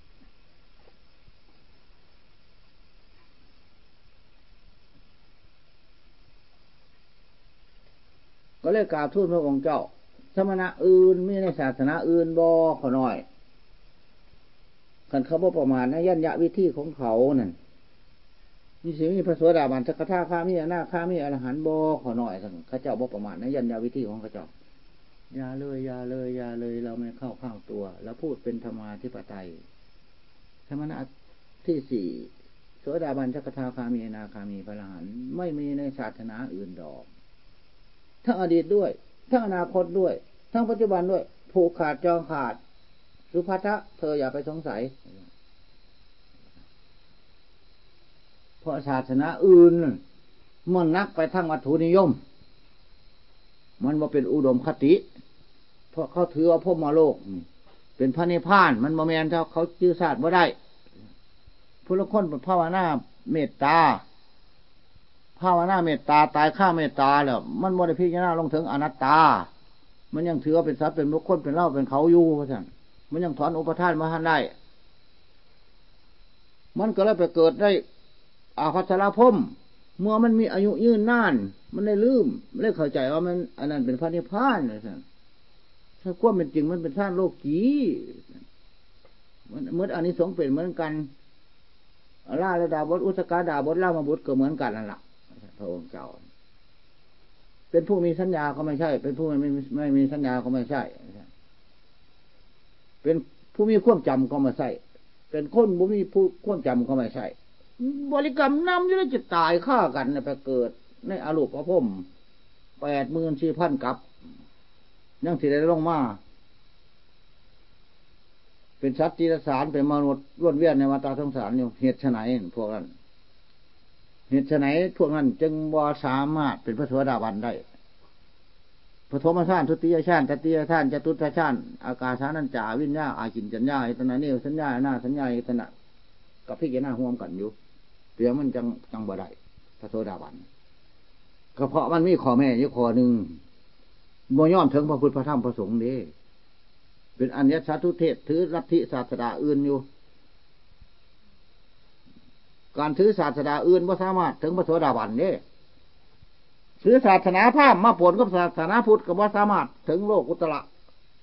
ก็เลยกราบทูลพระองค์เจ้าสมณะอื่นมีในศาสนาอื่นบ่ขอหน่อยขันเขาบ่ประมาณนะยัญญะวิธีของเขานั่นมีสิ่งมีพระโสดาบันสักทาข้ามีอนาข้ามีอรหันต์บ่ขอหน่อยสั่งข้าเจ้าบ่ประมาณนะยัญญะวิธีของข้าเจ้าอย่าเลยอย่าเลยอย่าเลยเราไม่เข้าข้างตัวเราพูดเป็นธรรมาธิปไตยสมณะที่สี่โสดาบันสักทาข้ามีอนาข้ามีพระอรหันต์ไม่มีในศาสนาอื่นดอกทั้งอดีตด้วยทั้งอนาคตด้วยทั้งปัจจุบันด้วยผูกขาดจองขาดสุภัททะเธออย่าไปสงสัยเพราะศาสนาอื่นมันนักไปทั้งวัตถุนิยมมันว่าเป็นอุดมคติเพราะเขาถือว่าพรหมโลกเป็นพระนิพพานมันบ่แม่นเท่าเขาจื้อศาสตร์บ่ได้ผู้ละคนภาวนาเมตตาภาวนาเมตตาตายข้าเมตตาแล้วมันบ่ได้พิจารณาลงถึงอนัตตามันยังถือว่าเป็นสัตว์เป็นบุคคลเป็นเล่าเป็นเขาอยู่เพราะฉะนั้นมันยังถอนอุปทานมาทันได้มันก็เลยไปเกิดได้อาภัสราภพเมื่อมันมีอายุยืนนานมันได้ลืมไม่ได้เข้าใจว่ามันอันนั้นเป็นพระนิพพานเลยท่านถ้าความเป็นจริงมันเป็นท่านโลกีมันเหมือนอานิสงส์เป็นเหมือนกันล่าและดาบทอุสกาดาบทล่ามาบุตรก็เหมือนกันนั่นแหละพระองค์เจ้าเป็นผู้มีสัญญาก็ไม่ใช่เป็นผู้ไม่ไม่มีสัญญาก็ไม่ใช่เป็นผู้มีความจำก็ไม่ใช่เป็นคนผู้มีผู้ความจำก็ไม่ใช่บริกรรมนำอยู่แล้วจะตายฆ่ากันไปเกิดในอรูปภพแปดหมื่นสี่พันกับยังสิได้ลงมาเป็นสัตว์จิตสารเป็นมนุษย์ล้วนเวียนในวัฏสงสารอยู่เหตุไฉนพวกนั้นเหตุไฉนพวกนั้นจึงบ่สามารถเป็นพระโสดาบันได้ปฐมฌานทุติยฌานตติยฌานจตุตฌานอากาสานัญจาวิญญาอากินจัญญาอิตนะนี่สัญญาหน้าสัญญาอิตนะกับพิจารณาห่วมกันอยู่เดี๋ยวมันจังจังบ่ได้พระโสดาบันก็เพราะมันมีข้อแม่อยู่ข้อหนึ่งบ่ยอมถึงพระพุทธพระธรรมพระสงฆ์นี่เป็นอัญญสัตถุเทศถือลัทธิศาสดาอื่นอยู่การถือศาสดาอื่นบ่สามารถถึงพระโสดาบันนี่ถือศาสนาพราหมณ์มาผลกับศาสนาพุทธก็บ่สามารถถึงโลกุตระ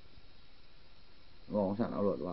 บอกสันเอาหลดว่า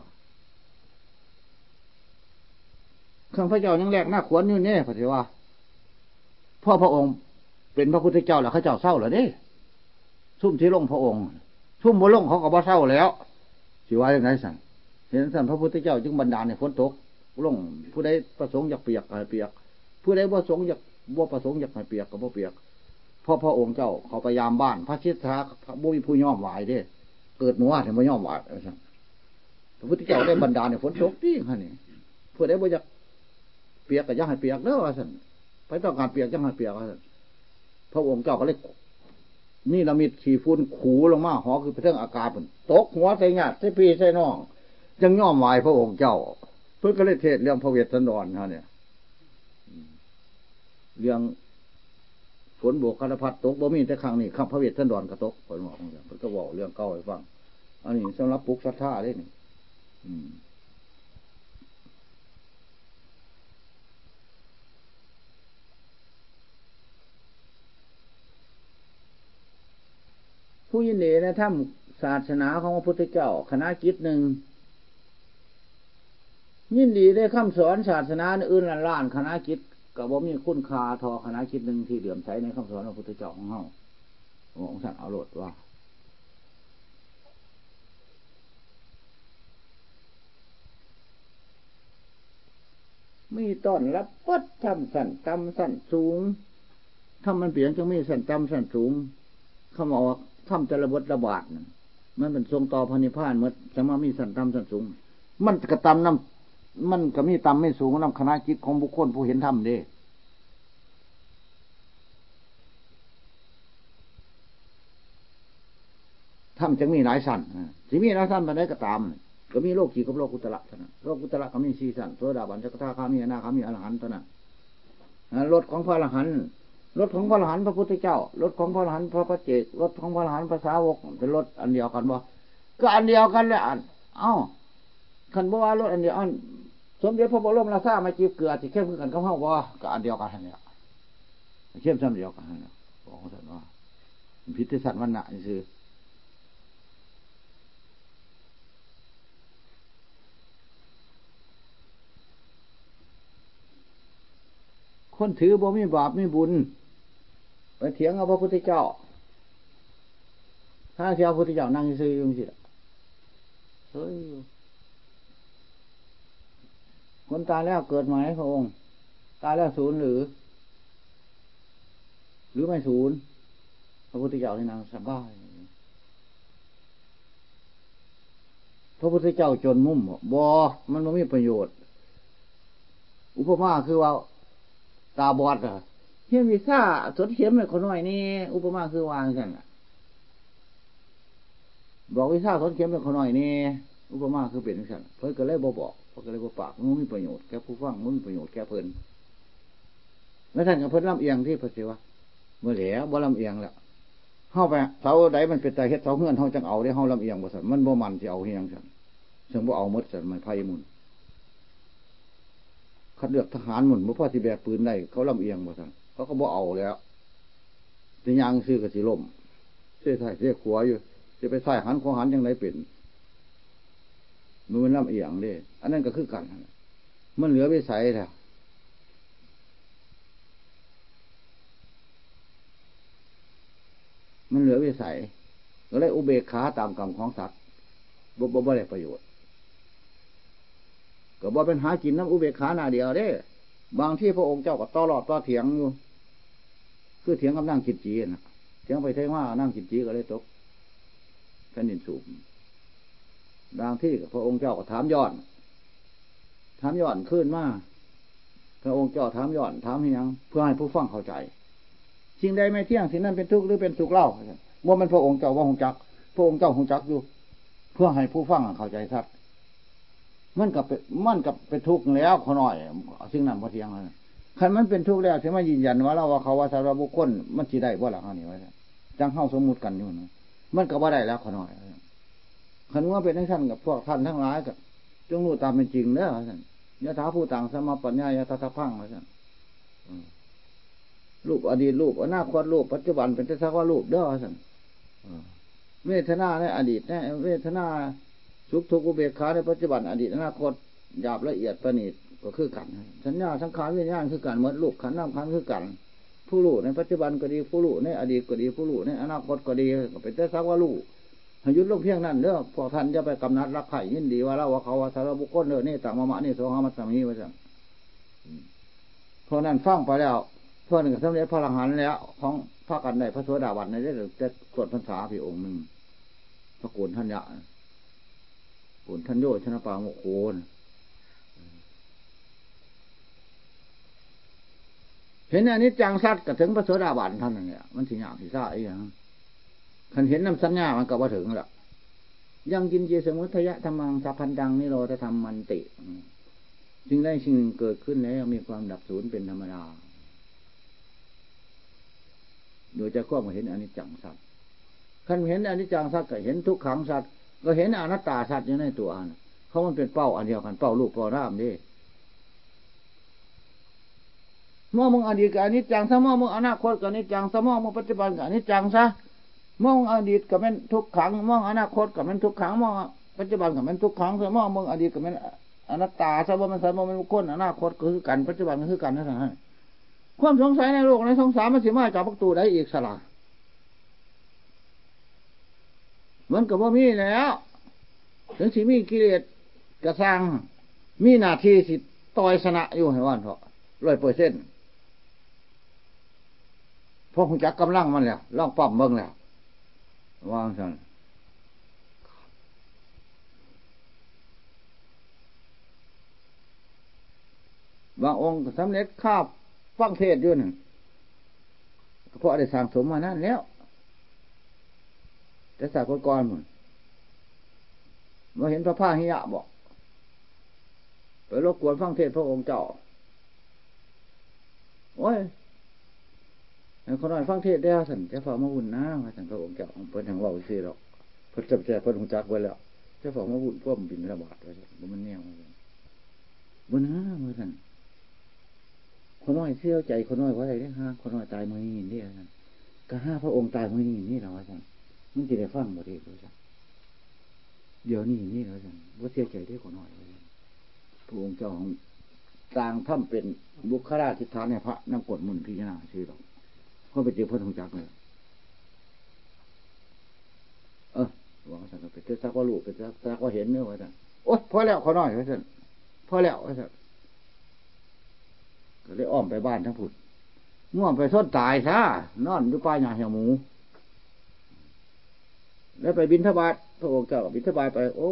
ข้าพเจ้ายังแรกหน้าขวนอยู่เนี่ยพระเจ้าว่าพ่อพระองค์เป็นพระพุทธเจ้าแล้วเขาเจ้าเศร้าเหรอเด้ซุ่มที่ลงพระองค์ซุ่มบ่ลงเขาก็บ่เศร้าแล้วสิว่าอย่างไรสั่นเห็นสั่นพระพุทธเจ้าจึงบันดาลให้ฝนตกลงผู้ใดประสงค์อยากเปียกให้เปียกผู้ใดบ่ประสงค์อยากบ่ประสงค์อยากให้เปียกก็บ่เปียกเพราะพระองค์เจ้าเขาพยายามบ้านพระชิตราบุญผู้ย่อมไหวเด้เกิดหนัวถึงบ่ย่อมไหวพระพุทธเจ้าได้บันดาลให้ฝนตกที่ฮะนี่ผู้ใดบ่อยากเปียกก็อยากให้เปียกเด้อว่าสั่นไปต้องการเปียกอยากให้เปียกว่าสั่นพระองค์เจ้าก็เลยนี่ละมิดขี่ฝุ่นขูลงมาหอคือไปเรื่องอากาศมันตกหัวใส่ญาติใส่พี่ใส่น้องยังย่อมไหวพระองค์เจ้าเพื่อก็เลยเทศเรื่องพระเวทสันดรฮะเนี่ยเรื่องฝนบวกกระพัดตกบ่มีแต่ครั้งนี้ข้าพระเวทสันดรกระตกคนบอกของเจ้าเพื่อก็บอกเรื่องเก่าให้ฟังอันนี้สำหรับปลุกศรัทธาเลยนี่ผู้ยินดีในถ้ำศาสนาของพระพุทธเจ้าคณะกิจหนึ่งยินดีได้คำสอนศาสนาอื่นล้านคณะกิจกับว่ามีคุณค่าทอคณะกิจหนึ่งที่เหลื่อมใสในคำสอนของพระพุทธเจ้าของเฮาของท่านเอาโลดว่ามีต้นรับปัดทำสั่นตำสั่นสูงถ้ามันเปลี่ยนจะมีสั่นตำสั่นสูงเข้ามาออกทำแต่ละบทระบาดมันเป็นทรงต่อพระนิพพานเมื่อจะมามีสั่นตำสั่นสูงมันกระตำน้ำมันก็มีตำไม่สูงน้ำคณะจิตของบุคคลผู้เห็นธรรมเด้ธรรมจึงมีหลายสั่นสิมีหลายสั่นมาได้ก็ตามก็มีโลกขี่กับโลกุตระเท่านั้นโลกุตระก็มีสี่สั่นโสดาบันจักรท่าข้ามีอนาคามีอรหันต์เท่านั้นรถของพระอรหันต์รถของพระอรหันต์พระพุทธเจ้ารถของพระอรหันต์พระปัจเจกรถของพระอรหันต์ภาษาวกเป็นรถอันเดียวกันบ่ก็อันเดียวกันเลยอันเอ้าขันบ่ว่ารถอันเดียวอันสมเด็จพระบรมราชามาจีบเกลือที่เข้มขึ้นกันเขาเฮาบ่ก็อันเดียวกันเนี่ยเข้มซ้ำเดียวกันเนี่ยบอกท่านว่าพิธีสัตว์วันหนาคือคนถือบ่มีบาปมีบุญไปเถียงกับพระพุทธเจ้าถ้าเจ้าพระพุทธเจ้านั่งซื่ออยู่สิเฮ้ยคนตายแล้วเกิดใหม่พระองค์ตายแล้วศูนย์หรือหรือไม่ศูนย์พระพุทธเจ้าที่นั่งสบายพระพุทธเจ้าจนมุ่มบ่มันไม่มีประโยชน์อุปมาคือว่าตาบอดอะเฮียมีซ่าสดเข็มเลยคนน้อยนี่อุปมาคือวางกันบอกวิซ่าสดเข็มเลยคนน้อยนี่อุปมาคือเป็นกันเพิ่นก็เลยบ่บอกเพิ่นก็เลยบ่ปากมันมีประโยชน์แก่ผู้ฟังมันมีประโยชน์แก่เพิ่นแล้วท่านก็เพิ่นลำเอียงที่พระเจ้าเมื่อแหล่บ่ลำเอียงแล้วเข้าไปเสาใดมันเป็นตาเฮ็ดเสาเฮือนเฮาจังเอาได้เฮาลำเอียงบ่ซั่นมันบ่มันสิเอาเฮียงซั่นซึ่งบ่เอาหมดซั่นมันไผมุนคัดเลือกทหารหมุนบ่พอสิแบกปืนได้เขาลำเอียงบ่ซั่นเขาก็บ่เอาแล้วสิย่างซื้อก็สิล่มเสียท้ายเสียขวาอยู่สิไปใส่หันของหันจังไดเป็นมันลำเอียงเด้อันนั้นก็คือกันมันเหลือวิสัยแล้วมันเหลือวิสัยก็เลยอุเบกขาตามกรรมของสัตว์บ่บ่บ่ได้ประโยชน์ก็บ่เป็นหากินน้ำอุเบกขาหน้าเดียวเด้บางที่พระองค์เจ้าก็ต่อรอดต่อเถียงอยู่คือเถียงกับนั่งกินจีนะเถียงไปเถียงว่านั่งกินจีก็เลยตกแผ่นดินสูบบางที่พระองค์เจ้าก็ถามย้อนถามย้อนขึ้นมาพระองค์เจ้าถามย้อนถามยังเพื่อให้ผู้ฟังเข้าใจสิ่งใดไม่เที่ยงสิ่งนั้นเป็นทุกข์หรือเป็นสุขเล่าว่ามันพระองค์เจ้าว่าหงจักพระองค์เจ้าหงจักอยู่เพื่อให้ผู้ฟังเข้าใจชัดมันกับมันกับเป็นทุกข์แล้วขอหน่อยสิ่งนั้นพอเที่ยงเลยคันมันเป็นทุกข์แล้วถึงมายืนยันว่าเราว่าเขาว่าสารบุคคลมันจีได้บ่หลังนี่ไว้จังเข้าสมมุติกันอยู่นะมันก็บ่ได้แล้วขอหน่อยคันว่าเป็นทั้งท่านกับพวกท่านทั้งหลายกับจงรู้ตามเป็นจริงเด้อท่านยะถาผู้ต่างสมาปัญญายะตถาพังท่านรูปอดีตรูปอนาคตรูปปัจจุบันเป็นแต่สักว่ารูปเด้อท่านเวทนาในอดีตในเวทนาสุขทุกข์อุเบกขาในปัจจุบันอดีตอนาคตหยาบละเอียดประณีตก็คือกันสัญญาสังขารวิญญาณคือกันเหมือนรูปขันธ์น้ำขันธ์คือกันผู้รู้ในปัจจุบันก็ดีผู้รู้ในอดีตก็ดีผู้รู้ในอนาคตก็ดีก็เป็นแต่สักว่ารู้ให้ยุดลงเพียงนั้นเด้อพวกท่านจะไปกำนัดรักใคร่ยินดีว่าเราว่าเขาว่าสารบุคคลเด้อนี่ต่างมามะนี่โสหมัสสามีว่าจังเพราะนั้นฟังไปแล้วเพื่อนกับสมเด็จพระอรหันต์แล้วของพระกันในพระโสดาบันในได้จะสวดพรรษาพี่องค์หนึ่งพระโกนท่านยะโกนท่านโยชนะปางโคนเห็นอันนี้จังสัตว์กับถึงพระโสดาบันท่านนั่นเนี่ยมันสิหยาบสิซ่าไอ้ยังคันเห็นน้ำสัญญามันก็ว่าถึงแล้วยังกินเจสมุทยะธรรมังสัพพันดังนิโรธธรรมมันติจึงได้สิ่งหนึ่งเกิดขึ้นแล้วมีความดับสูญเป็นธรรมดาโดยจะควบมาเห็นอนิจจังสัตว์คันเห็นอนิจจังสัตว์ก็เห็นทุกขังสัตว์ก็เห็นอนัตตาสัตว์อยู่ในตัวเขามันเป็นเป้าอันเดียวกันเป้าลูกเป้าร่ามนี่มองมึงอดีตกับอนิจจังซะมองมึงอนาคตกับอนิจจังซะมองมึงปัจจุบันกับอนิจจังซะมองอดีตกับเป็นทุกขังมองอนาคตกับเป็นทุกขังมองปัจจุบันกับเป็นทุกขังซะมองมึงอดีตกับเป็นอนัตตาซะว่ามันสมมติมันคนอนาคตก็คือกันปัจจุบันก็คือกันนั่นแหละความสงสัยในโลกในสงสารมันสิมาจากประตูได้อีกสละมันกับว่ามีแล้วถึงสิมีกิเลสกระซังมีหน้าที่สิต่อยชนะอยู่ให้วันเถอะร้อยเปอร์เซ็นต์พวกคุณจักกำลังมันแล้วล่องป้อมเบิ่งแล้ววางสั่นบางองค์สำเร็จข้าฟังเทศด้วยหนึ่งเพราะได้สั่งสมมานั่นแล้วแต่สากลกรหมดมาเห็นพระพาหิยะบอกไปรบกวนฟังเทศพระองค์เจ้าโอ้ยคนน้อยฟังเทศได้สันจะฝ่ามาวุ่นนะมาสันพระองค์เจ้าเพิ่นทางว่าสิหรอกเพิ่นจับแจกเพิ่นหงจักไว้แล้วจะฝ่ามาวุ่นพวกมันบินระบาดไว้มันแนวบุญนะมือสันคนน้อยเสี้ยวใจคนน้อยว่าอะไรเนี่ยฮะคนน้อยตายมือนี่นี่นะก็ห้าพระองค์ตายมือนี่นี่เราว่าสันมันจะได้ฟังบ่ได้รู้จักเดี๋ยวนี้นี่เราสันว่าเสี้ยวใจได้คนน้อยพระองค์เจ้าของต่างถ้ำเป็นบุคลาธิฐานในพระน้ำกดมุนพิจารณาชื่อหรอกเขาไปเจอพระธงจักรเลยเออว่าสันไปเจอสักว่าลูกไปสักว่าเห็นเนื้อว่าสันโอ๊ยพอแล้วขอหน่อยว่าสันพอแล้วว่าสันก็เลยอ้อมไปบ้านทั้งผุดง่วงไปส้นตายซะนอนอยู่ป้ายหญ้าเหี่ยวหมูแล้วไปบิณฑบาตพระองค์เจ้าบิณฑบาตไปโอ้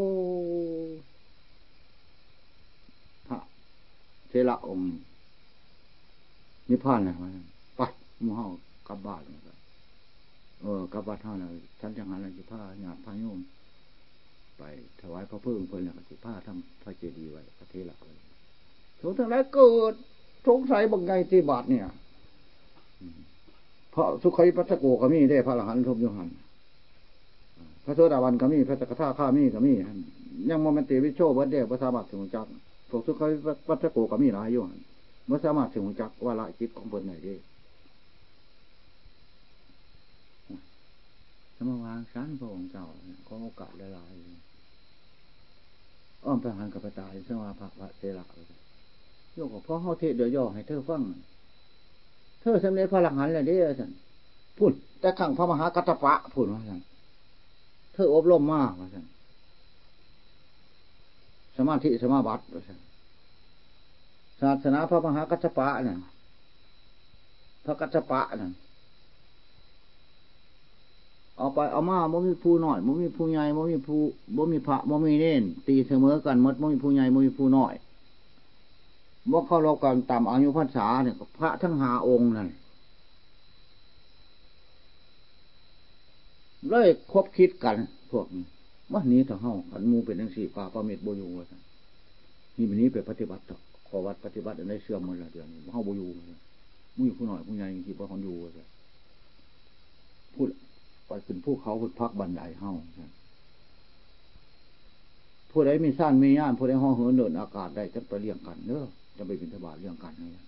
พระเทระองค์นิพพานเลยไปมูเฮากลับบ้านเลยเออกลับบ้านเท่านั้นท่านจังหันอะไรสิผ้าหยาบผ้าโยมไปถวายพระพึ่งเพิ่นแล้วก็สิผ้าทำพระเจดีย์ไว้พระเทระไว้ทุกทั้งหลายเกิดสงสัยบางไงที่บาทเนี่ยเพราะสุขัยปัสสโกก็มีได้พระอรหันต์ทบยุหันพระโสดาบันก็มีพระจักรท่าข้ามีก็มียังโมเมนติวิโชเบิร์ดเดพระสามารถถึงจักพวกสุขัยปัสสโกก็มีหลายอยู่เมื่อสามารถถึงจักว่าละจิตของเพิ่นไหนได้สมวางชั้นพระองค์เจ้าขอโอกาสหลายๆอ้อมพระหันกับพระตายสมาพระพระเสระโยกพ่อเฮาเทศเดี๋ยวย่อให้เธอฟังเธอสำเร็จพระอรหันต์แล้วเด้อสันพูดแต่ขังพระมหากัตถปะพูดว่าสันเธออบรมมากว่าสันสมาธิสมาบัติว่าสันศาสนาพระมหากัตถปะนั่นพระกัตถปะนั่นเอาไปเอามาบ่มีผู้น้อยบ่มีผู้ใหญ่บ่มีผู้บ่มีพระบ่มีเน้นตีเสมอกันหมดบ่มีผู้ใหญ่บ่มีผู้น้อยบ่เข้ารบกันตามอายุพรรษาเนี่ยพระทั้งห้าองค์นั่นเลยคบคิดกันพวกนี้ว่านี้ถ้าเฮาขันมูเป็นจังซี่ป่าประเมตบ่อยู่ว่าซั่นนี่บัดนี้ไปปฏิบัติต่อขอวัดปฏิบัติได้เสื่อมหมดแล้วเดี๋ยวนี้เฮาบ่อยู่มีผู้น้อยผู้ใหญ่ที่บ่คนอยู่ว่าซั่นพูดไปขึ้นภูเขาพุทธพักบันไดเฮาผู้ใดมีซ่านมีย่านผู้ใดห่อเหินเดินอากาศได้จะไปเลี้ยงกันเด้อจะไปบิณฑบาตเลี้ยงกันนี่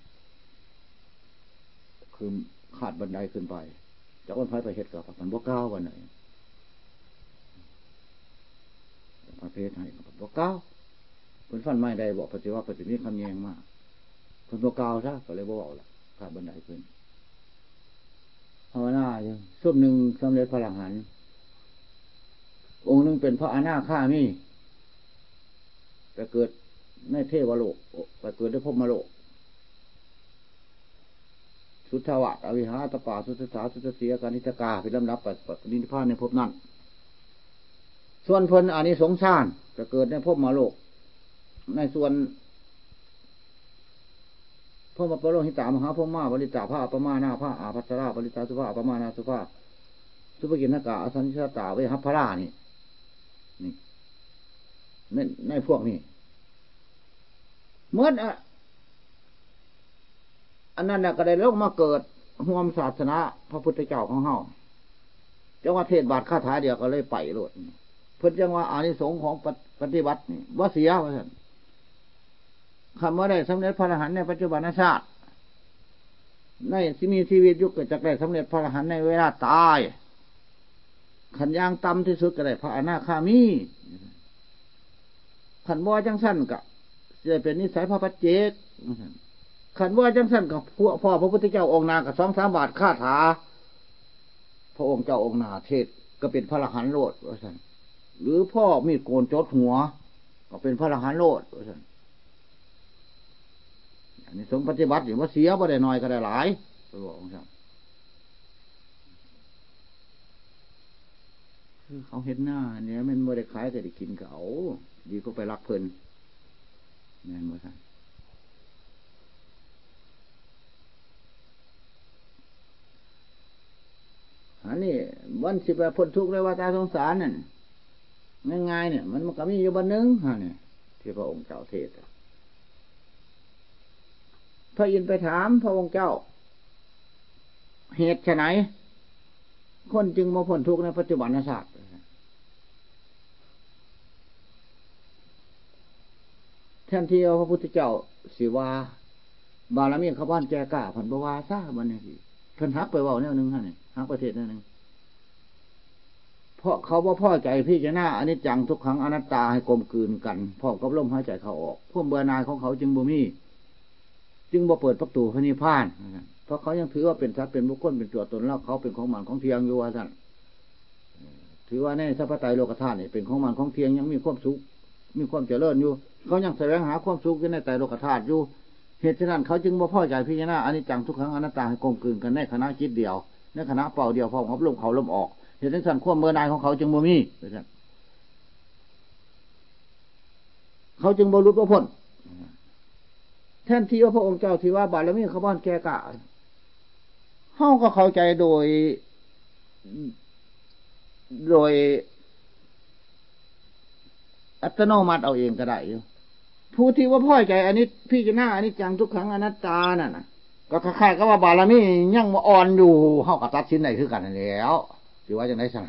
คือขาดบันไดขึ้นไปจากวันไฟไปเฮ็ดกับมันบ่ก้าววันไหนประเภทให้กับบ่ก้าวเพิ่นฟันไม้ได้บอกปฏิวัติปฏิมีคำแยงมากเพิ่นบ่ก้าวซะก็เลยบ่เว้าล่ะขาดบันไดขึ้นภาวนาอยู่ซุ่มหนึ่งสำเร็จพระอรหันต์องค์หนึ่งเป็นพระอนาคามีไปเกิดในเทวโลกไปเกิดในภพมโลกสุทธาวะอวิหาตปาสุทธาสุทธเสียกานิตกาเป็นลำดับปัจจุบันนิพพานในภพนั้นส่วนเพิ่นอานิสงส์ฌานไปเกิดในภพมโลกในส่วนพระมปโลหิตามหาพม่าบริจาภาปมานาภาอาภัสราบริจาสุภาปมานาสุภาสุภกินนากาอสัญชาตาเวหัพพรานี่นี่ในในพวกนี้เมื่ออันนั้นน่ะก็ได้ลงมาเกิดห่วมศาสนาพระพุทธเจ้าของเฮาจังว่าเทศบาทคาถาเดียวก็เลยไปโลดเพิ่นจังว่าอานิสงส์ของปฏิบัตินี่บ่เสียว่าซั่นคำว่าได้สำเร็จพระอรหันต์ในปัจจุบันชาติในที่มีชีวิตยุคเกิดจากได้สำเร็จพระอรหันต์ในเวลาตายขันย่างต่ำที่สุดก็ได้พระอนาคามีขันบ่จังสั้นก็จะเป็นนิสัยพระปัจเจกขันบ่จังสั้นกับพวกพ่อพระพุทธเจ้าองค์นากับสองสามบาทคาถาพระองค์เจ้าองค์นาเทศก็เป็นพระอรหันต์โลดว่าซั่นหรือพ่อมีโกนจดหัวก็เป็นพระอรหันต์โลดว่าซั่นอันนี้สงปฏิบัติอยู่ว่าเสียบ่ได้น้อยก็ได้หลายพระองค์ท่านคือเขาเห็นหน้าเนี่ยมันบ่ได้ขายแต่ได้กินเขาดีก็ไปรักเพิ่นแม่นบ่ท่านอันนี้วันสิบแบบพ้นทุกข์ในวัฏสงสารนั่นง่ายๆเนี่ยมันมันก็มีอยู่บันนึงฮะเนี่ยที่พระองค์เจ้าเทศพระอินทร์ไปถามพระองค์เจ้าเหตุไฉนคนจึงมาพ้นทุกข์ในปัจจุบันศาสตร์แทนที่พระพุทธเจ้าสิว่าบารมีเขาบ้านแก่กล้าผันบวาซ่าบันนี้เพิ่นฮักไปว่าแนวนึงฮะเนี่ยฮักประเทศแนวนึงเพราะเขาว่าพ่อใจพี่จะหน้าอนิจจังทุกขังอนัตตาให้กลมกลืนกันพร้อมกับลมหายใจเขาออกพวกเบื่อหน่ายของเขาจึงบ่มีจึงบ่เปิดประตูพระนิพพานเพราะเขายังถือว่าเป็นสัตว์เป็นบุคคลเป็นตัวตนแล้วเขาเป็นของมันของเทียงอยู่ว่าท่านถือว่าในสัพพไตรโลกธาตุนี่เป็นของมันของเทียงยังมีความสุขมีความเจริญอยู่เขายังแสวงหาความสุขอยู่ในไตรโลกธาตุอยู่เหตุฉะนั้นเขาจึงบ่พอใจพิจารณาอนิจจังทุกขังอนัตตาให้กลมกลืนกันในคณะจิตเดียวในคณะเป่าเดียวพร้อมกับลมเขาลมออกเหตุฉะนั้นความเมื่อหน่ายของเขาจึงบ่มีเขาจึงบ่หลุดบ่พ้นแทนที่ว่าพระองค์เจ้าที่ว่าบารมีเขาบ้านแก่กล้าเฮาก็เข้าใจโดยโดยอัตโนมัติเอาเองก็ได้อยู่ผู้ที่ว่าพ่อใจอันนี้พี่จะหน้าอันนี้จังทุกครั้งอนัตตาน่ะนะก็คล้ายๆกับว่าบารมียังมาอ่อนอยู่เฮาก็ตัดสินได้คือกันแล้วสิว่าจังได๋ซะ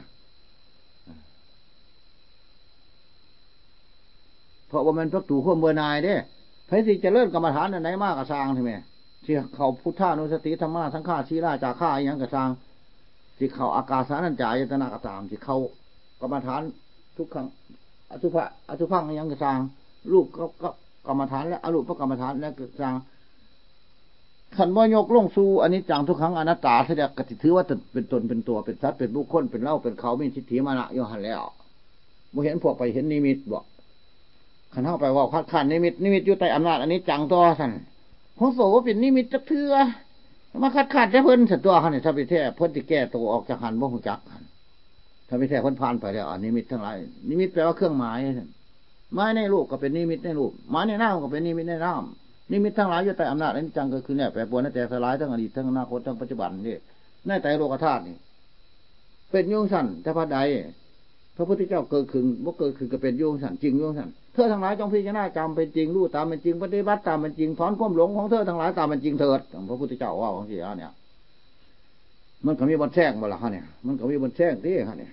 เพราะว่ามันประตูความเบื่อหน่ายเด้ไผสิเจริญกรรมฐานอันไหนมากก็สร้างใช่มั้ยที่เขาพุทธานุสติธรรมะสังฆาศีลาจาค่าอีหยังก็สร้างที่เขาอากาสานัญจายตนะก็ตามที่เขากรรมฐานทุกครั้งอสุภะอสุภังอีหยังก็สร้างรูปก็กรรมฐานและอรูปกรรมฐานและก็สร้างขันบ่ยกลงสู่อันนี้จังทุกครั้งอนัตตาแสดงก็สิถือว่าเป็นตนเป็นตัวเป็นสัตว์เป็นบุคคลเป็นเราเป็นเขามีทิฏฐิมานะอยู่หั่นแล้วบ่เห็นพวกไปเห็นนิมิตบ่ขันเฮาไปว่าคัดค้านนิมิตนิมิตอยู่ใต้อำนาจอันนี้จังตัวสั่นของโสว่าเป็นนิมิตจักเทื่อมาคัดค้านแต่เพิ่นสัตว์ตัวคั่นนี่ถ้าไปแท้เพิ่นสิแก้ตัวออกจากหันบ่ฮู้จักหั่นถ้าไม่แท้พ้นผ่านไปแล้วนิมิตทั้งหลายนิมิตแปลว่าเครื่องหมายไม้ในรูปก็เป็นนิมิตในรูปไม้ในน้ำก็เป็นนิมิตในน้ำนิมิตทั้งหลายอยู่ใต้อำนาจอนิจจังก็คือเนี่ยแปรปรวนแต่สลายทั้งอดีตทั้งอนาคตทั้งปัจจุบันนี่ในไตรโลกธาตุนี่เป็นยุ่งสั่นแต่พระใดพระพุทธเจ้าเกิดขึ้นว่าเกิดขึ้นก็เป็นยุ่งสั่นจริงยุ่งสั่นเธอทั้งหลายจงพิจารณาจำเป็นจริงรู้ตามเป็นจริงปฏิบัติตามเป็นจริงถอนความหลงของเธอทั้งหลายตามเป็นจริงเถิดพระพุทธเจ้าว่าของเสียเนี่ยมันก็มีบนแท่งบ่ละฮะเนี่ยมันก็มีบนแท่งที่ฮะเนี่ย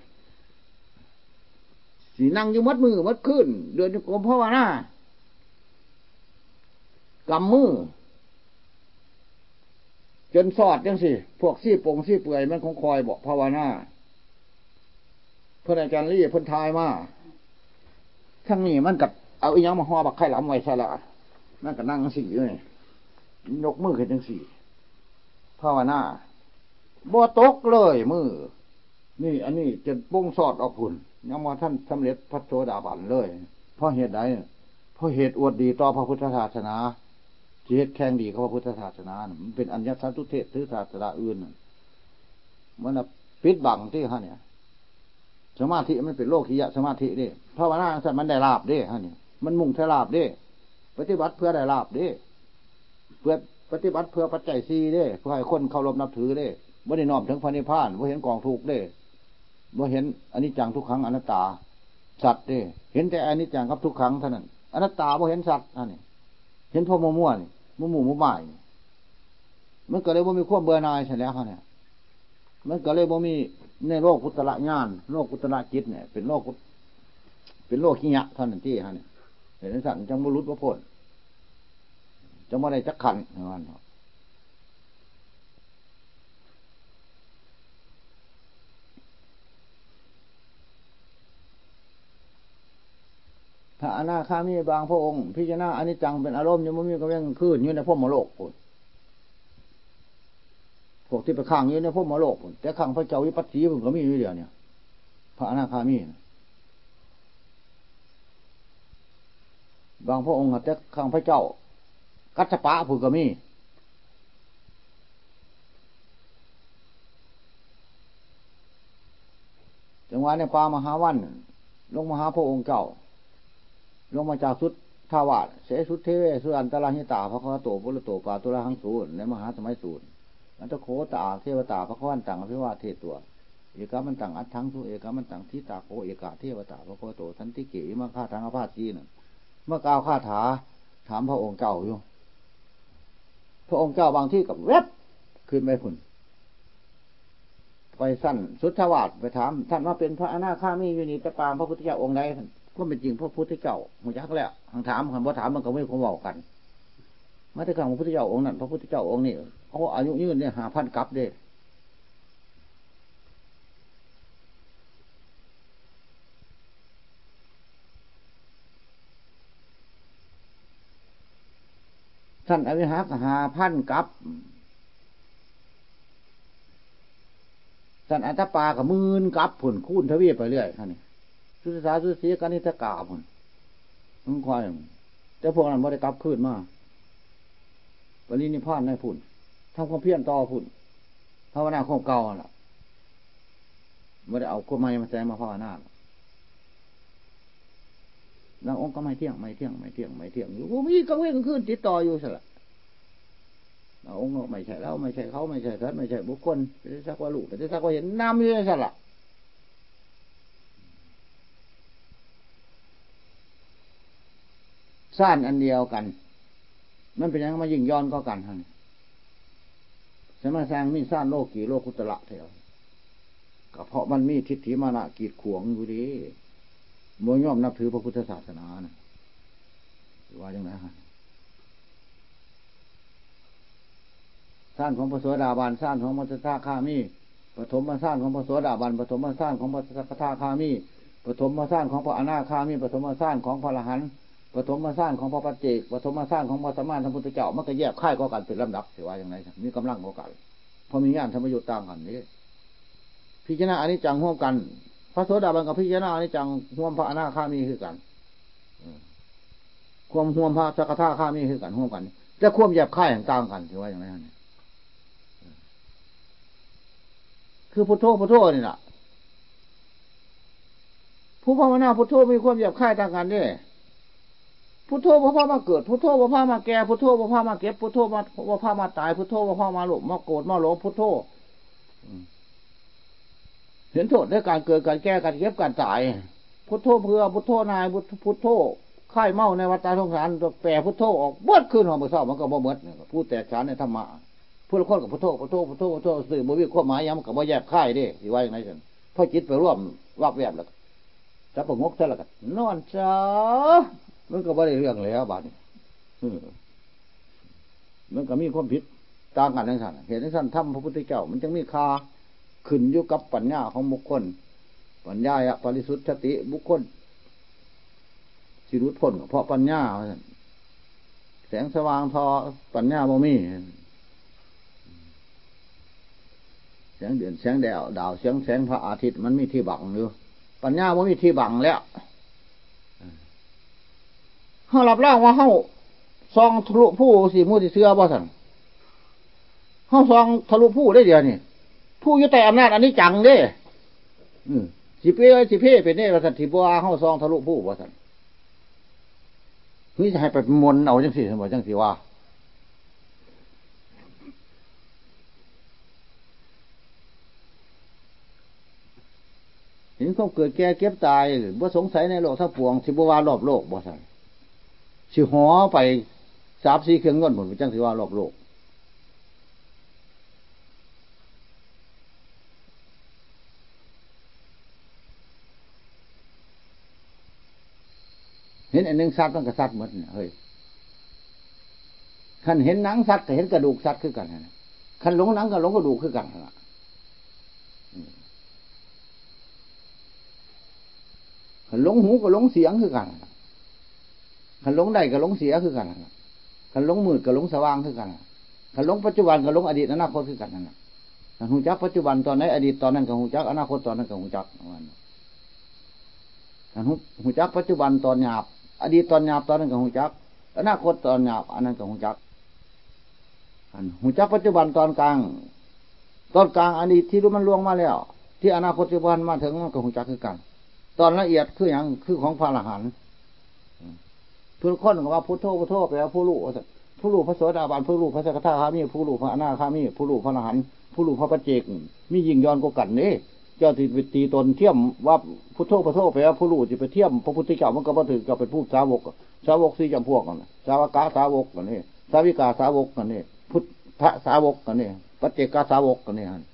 สีนั่งอยู่มัดมือมัดขึ้นเดินจงกรมภาวนา กำมือจนสอดจังสิพวกซี่ปงซี่เปื่อยมันคงคอยบอกภาวนาเพื่อนอาจารย์ลี่เพื่อนทายมาทั้งนี้มันกับเอาอีหยังมาห่อบักไข่หลำไว้ซะละนั่นก็นั่งสี่เลยยกมือขึ้นจังสี่ภาวนาบ่ตกเลยมือนี่อันนี้จะปุ้งสอดออกพุ่นยังมาท่านสำเร็จพระโสดาบันเลยเพราะเหตุใดเพราะเหตุอวดดีต่อพระพุทธศาสนาเหตุแข่งดีกับพระพุทธศาสนามันเป็นอัญญสันตุเทศหรือศาสนาอื่นมันปิดบังที่ฮะเนี่ยสมาธิมันเป็นโลกียะสมาธิดิภาวนาสัตว์มันได้ลาบดิฮะเนี่ยมันมุ่งแต่ลาบดิปฏิบัติเพื่อได้ลาบดิเพื่อปฏิบัติเพื่อปัจจัยสี่ดิเพื่อให้คนเคารพนับถือดิบ่ได้น้อมถึงพระนิพพานบ่เห็นกองทุกข์ดิบ่เห็นอนิจจังทุกขังอนัตตาสัตว์ดิเห็นแต่อนิจจังกับทุกขังเท่านั้นอนัตตาบ่เห็นสัตว์อันนี้เห็นพ่อมัวมัวนี่มัวหมู่มัวหมายมันก็เลยบ่มีความเบื่อหน่ายใช่แล้วเขาเนี่ยมันก็เลยบ่มีในโลกพุทธละญาณโลกพุทธละจิตเนี่ยเป็นโลกเป็นโลกขี้ยะเท่านั้นที่ฮะเนี่ยเห็นสัตว์จังบ่รุดบ่พ้นจังบ่ได้จักขันอย่างนั้นถ้าอนาคามีบางพระองค์พิจารณาอนิจจังเป็นอารมณ์ยังไม่มีก็ยังคืนอยู่ในพวกมโลกพุ่นพวกที่ไปข้างอยู่ในพวกมโลกพุ่นแต่ข้างพระเจ้าวิปัสสีพุ่นก็มีอยู่เดียวเนี่ยพระอนาคามีบางพระองค์แต่ข้างพระเจ้ากัจจปะพุ่นก็มีจังหวะในป่ามหาวันลงมหาพระองค์เจ้าลงมาจากสุดทาวาสเสสุดเทเวสุอันตราหิตาพระโคโตปุรโตปาตุระหังสูนในมหาสมัยสูนอันตโคตาเทวตาพระข้อนต่างอภิวาเทตัวเอกามันต่างอัตถังสุเอกามันต่างทิตาโคเอกาเทวตาพระโคโตทันติเกวิมาฆาทางอภาสีนั่นเมื่อกล่าวคาถาถามพระองค์เจ้าอยู่พระองค์เจ้าบางที่กับเว็บขึ้นไปพุ่นไปสั้นสุดทวาสไปถามท่านว่าเป็นพระอนาคามีอยู่นี่ไปปางพระพุทธเจ้าองค์ใดก็เป็นจริงพระพุทธเจ้าหัวยักษ์แล้วทางถามคำว่าถามมันก็ไม่คงบอกกันมาแต่ครั้งพระพุทธเจ้าองค์นั้นพระพุทธเจ้าองค์นี้เขาอายุยืนเนี่ยหาพันกับเด้ท่านอวิหารหาพันกับท่านอัตตปากับมื่นกับผลคูณทวีไปเรื่อยท่านนี่สุสาสุสีกานิทกาผลมันคอยแต่พวกนั้นไม่ได้กลับคืนมาปรินิพพานได้ผุนทำความเพียรต่อผุนภาวนาความเก่าล่ะไม่ได้เอาความใหม่มาแซงมาภาวนาแล้วองค์ก็ไม่เที่ยงไม่เที่ยงไม่เที่ยงไม่เที่ยงอยู่มีก็เว้นขึ้นติดต่ออยู่สิละองค์ไม่ใช่แล้วไม่ใช่เขาไม่ใช่สัตว์ไม่ใช่บุคคลจะสักว่าลูกจะสักว่าเห็นน้ำอยู่สิละซ่านอันเดียวกันมันเป็นยังมายิ่งย้อนก็กันท่านสมาสร้างมีซ่านโลกีโลกุตระเถอะก็เพราะมันมีทิฏฐิมานะกีดขวงอยู่ดีโมย่อมนับถือพระพุทธศาสนานะว่าอย่างไรฮะซ่านของพระโสดาบันซ่านของพระสกทาคามีปฐมมาซ่านของพระโสดาบันปฐมมาซ่านของพระสกทาคามีปฐมมาซ่านของพระอนาคามีปฐมมาซ่านของพระอรหันต์ปฐมมาสร้างของพระปัจเจกปฐมมาสร้างของพระสัมมาสัมพุทธเจ้ามันก็แยกค่ายก็กันเป็นลำดับเสียว่าอย่างไรมีกำลังก็กันพอมีญาณธรรมยุตต่างกันนี่พิจารณาอนิจจังร่วมกันพระโสดาบันกับพิจารณาอนิจจังร่วมพระอนาคามีคือกันความร่วมพระสกทาคามีคือกันร่วมกันจะควบแยกค่ายต่างกันเสียว่าอย่างไรนี่คือพุทโธพุทโธนี่แหละผู้ภาวนาพุทโธมีความหยาบคายต่างกันเนี่ยพุทโธพระพามาเกิดพุทโธพระพามาแก่พุทโธพระพามาเก็บพุทโธพระพามาตายพุทโธพระพามาหลบมาโกรธมาหลงพุทโธเห็นโทษในการเกิดการแก่การเก็บการตายพุทโธเพื่อพุทโธนายพุทโธค่ายเมาในวัฏสงสารแปรพุทโธออกเบิดขึ้นหัวมือเศร้ามันก็บ่เบิดพูดแตกฉานในธรรมะพูดละคนกับพุทโธพุทโธพุทโธพุทโธสื่อบ่มีความหมายยังมันก็บ่แยกค่ายดิสิว่าอย่างไรกันพอจิตไปร่วมวับแวบแล้วจะประงกซะแล้วกันนอนจ้ามันก็บ่ได้เรื่องแล้วบาดนี้มันก็มีความผิดต่างกันทั้งสั้นเห็นทั้งสั้นทำพระพุทธเจ้ามันจึงมีค่าขึ้นอยู่กับปัญญาของบุคคลปัญญาอะปริสุทธิ์สติบุคคลสิรุดพ้นเพราะปัญญาแสงสว่างทอปัญญาบ่มีแสงเดือนแสงแดดดาวแสงแสงพระอาทิตย์มันมีที่บังอยู่ปัญญาบ่มีที่บังแล้วเฮารับร่างว่าเฮาซองทะลุผู้สิมูสิเสื้อบ่สั่นเฮาซองทะลุผู้ได้เดียวนี่ผู้อยู่ใต้อำนาจอันนี้จังเด้อือสิเป้สิเพ่เป็นนี่ว่าสั่นสิบ่ว่าเฮาซองทะลุผู้ว่าสั่นนี่จะให้ไปมนเอาจังซี่ซั่นบ่จังสิว่าเห็นความเกิดแก่เก็บตายบ่สงสัยในโลกทั้งปวงสิบ่ว่ารอบโลกบ่ซั่นสิหอไปสามสี่เครื่องเงินหมดจังสิว่ารอบโลกเห็นอันหนึ่งสัตว์มันก็สัตว์หมดเนี่ยเฮ้ยคันเห็นหนังสัตว์ก็เห็นกระดูกสัตว์คือกันนะคันหลงหนังก็หลงกระดูกคือกันนะคันหลงหูก็หลงเสียงคือกันคันหลงได้ก็หลงเสียคือกันคันหลงมืดก็หลงสว่างคือกันคันหลงปัจจุบันก็หลงอดีตอนาคตคือกันนั่นแหละคันหูจักปัจจุบันตอนไหนอดีตตอนนั้นก็หูจักอนาคตตอนนั้นก็หูจักคันหูจักปัจจุบันตอนหยาบอดีตตอนหยาบตอนนั้นก็หูจักอนาคตตอนหยาบอันนั้นก็หูจักหูจักปัจจุบันตอนกลางตอนกลางอดีตที่รู้มันล่วงมาแล้วที่อนาคตปัจจุบันมาถึงมันก็หูจักคือกันตอนละเอียดคืออย่างคือของพระอรหันต์ทุกคนก็ว่าพุทโธพุทโธแปลว่าผู้รู้ผู้รู้พระโสดาบันผู้รู้พระสกทาคามีผู้รู้พระอนาคามีผู้รู้พระอรหันต์ผู้รู้พระปัจเจกมียิ่งย้อนกว่ากันนี่เจ้าที่ไปตีตนเทียมว่าพุทโธพุทโธแปลว่าผู้รู้จะไปเทียมพระพุทธเจ้ามันก็มาถึงกับเป็นผู้สาวกสาวกสี่จำพวกกันสาวกาสาวกกันนี่สาวิกาสาวกกันนี่พุทธสาวกกันนี่ปัจเจกสาวกกันนี่ฮะ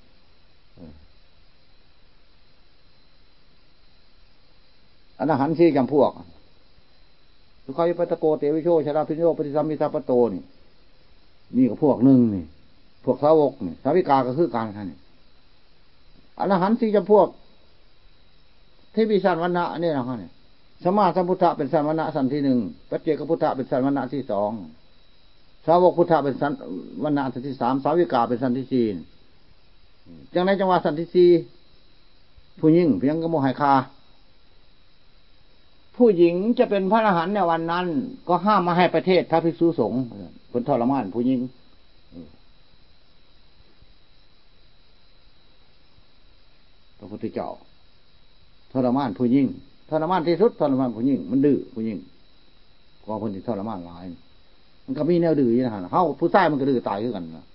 อรหันต์สี่จำพวกสุขัยปัตโกเตวิโชชราพิโยปฏิสัมมิทาปโตนี่มีกับพวกหนึ่งนี่พวกสาวกนี่สาวิกาก็คือการท่านนี่อรหันต์สี่จำพวกที่มีสันวันณะนี่นะครับเนี่ยสมมาสัมพุทธะเป็นสันวันณะสันที่หนึ่งปัจเจกพุทธะเป็นสันวันณะที่สองสาวกพุทธะเป็นสันวันณะสันที่สามสาวิกาเป็นสันที่สี่จังในจังหวะสันที่สี่ผู้หญิงเพียงกระโมหายคาผู้หญิงจะเป็นพระอรหันต์ในวันนั้นก็ห้ามมาให้ประเทศพระภิกษุสงฆ์คนทรมานผู้หญิงพระพุทธเจ้าทรมานผู้หญิงทรมานที่สุดทรมานผู้หญิงมันดื้อผู้หญิงกว่าคนที่ทรมานหลายมันก็มีแนวดื้อนะฮะเฮาผู้ชายมันก็ดื้อตายคือกันนะ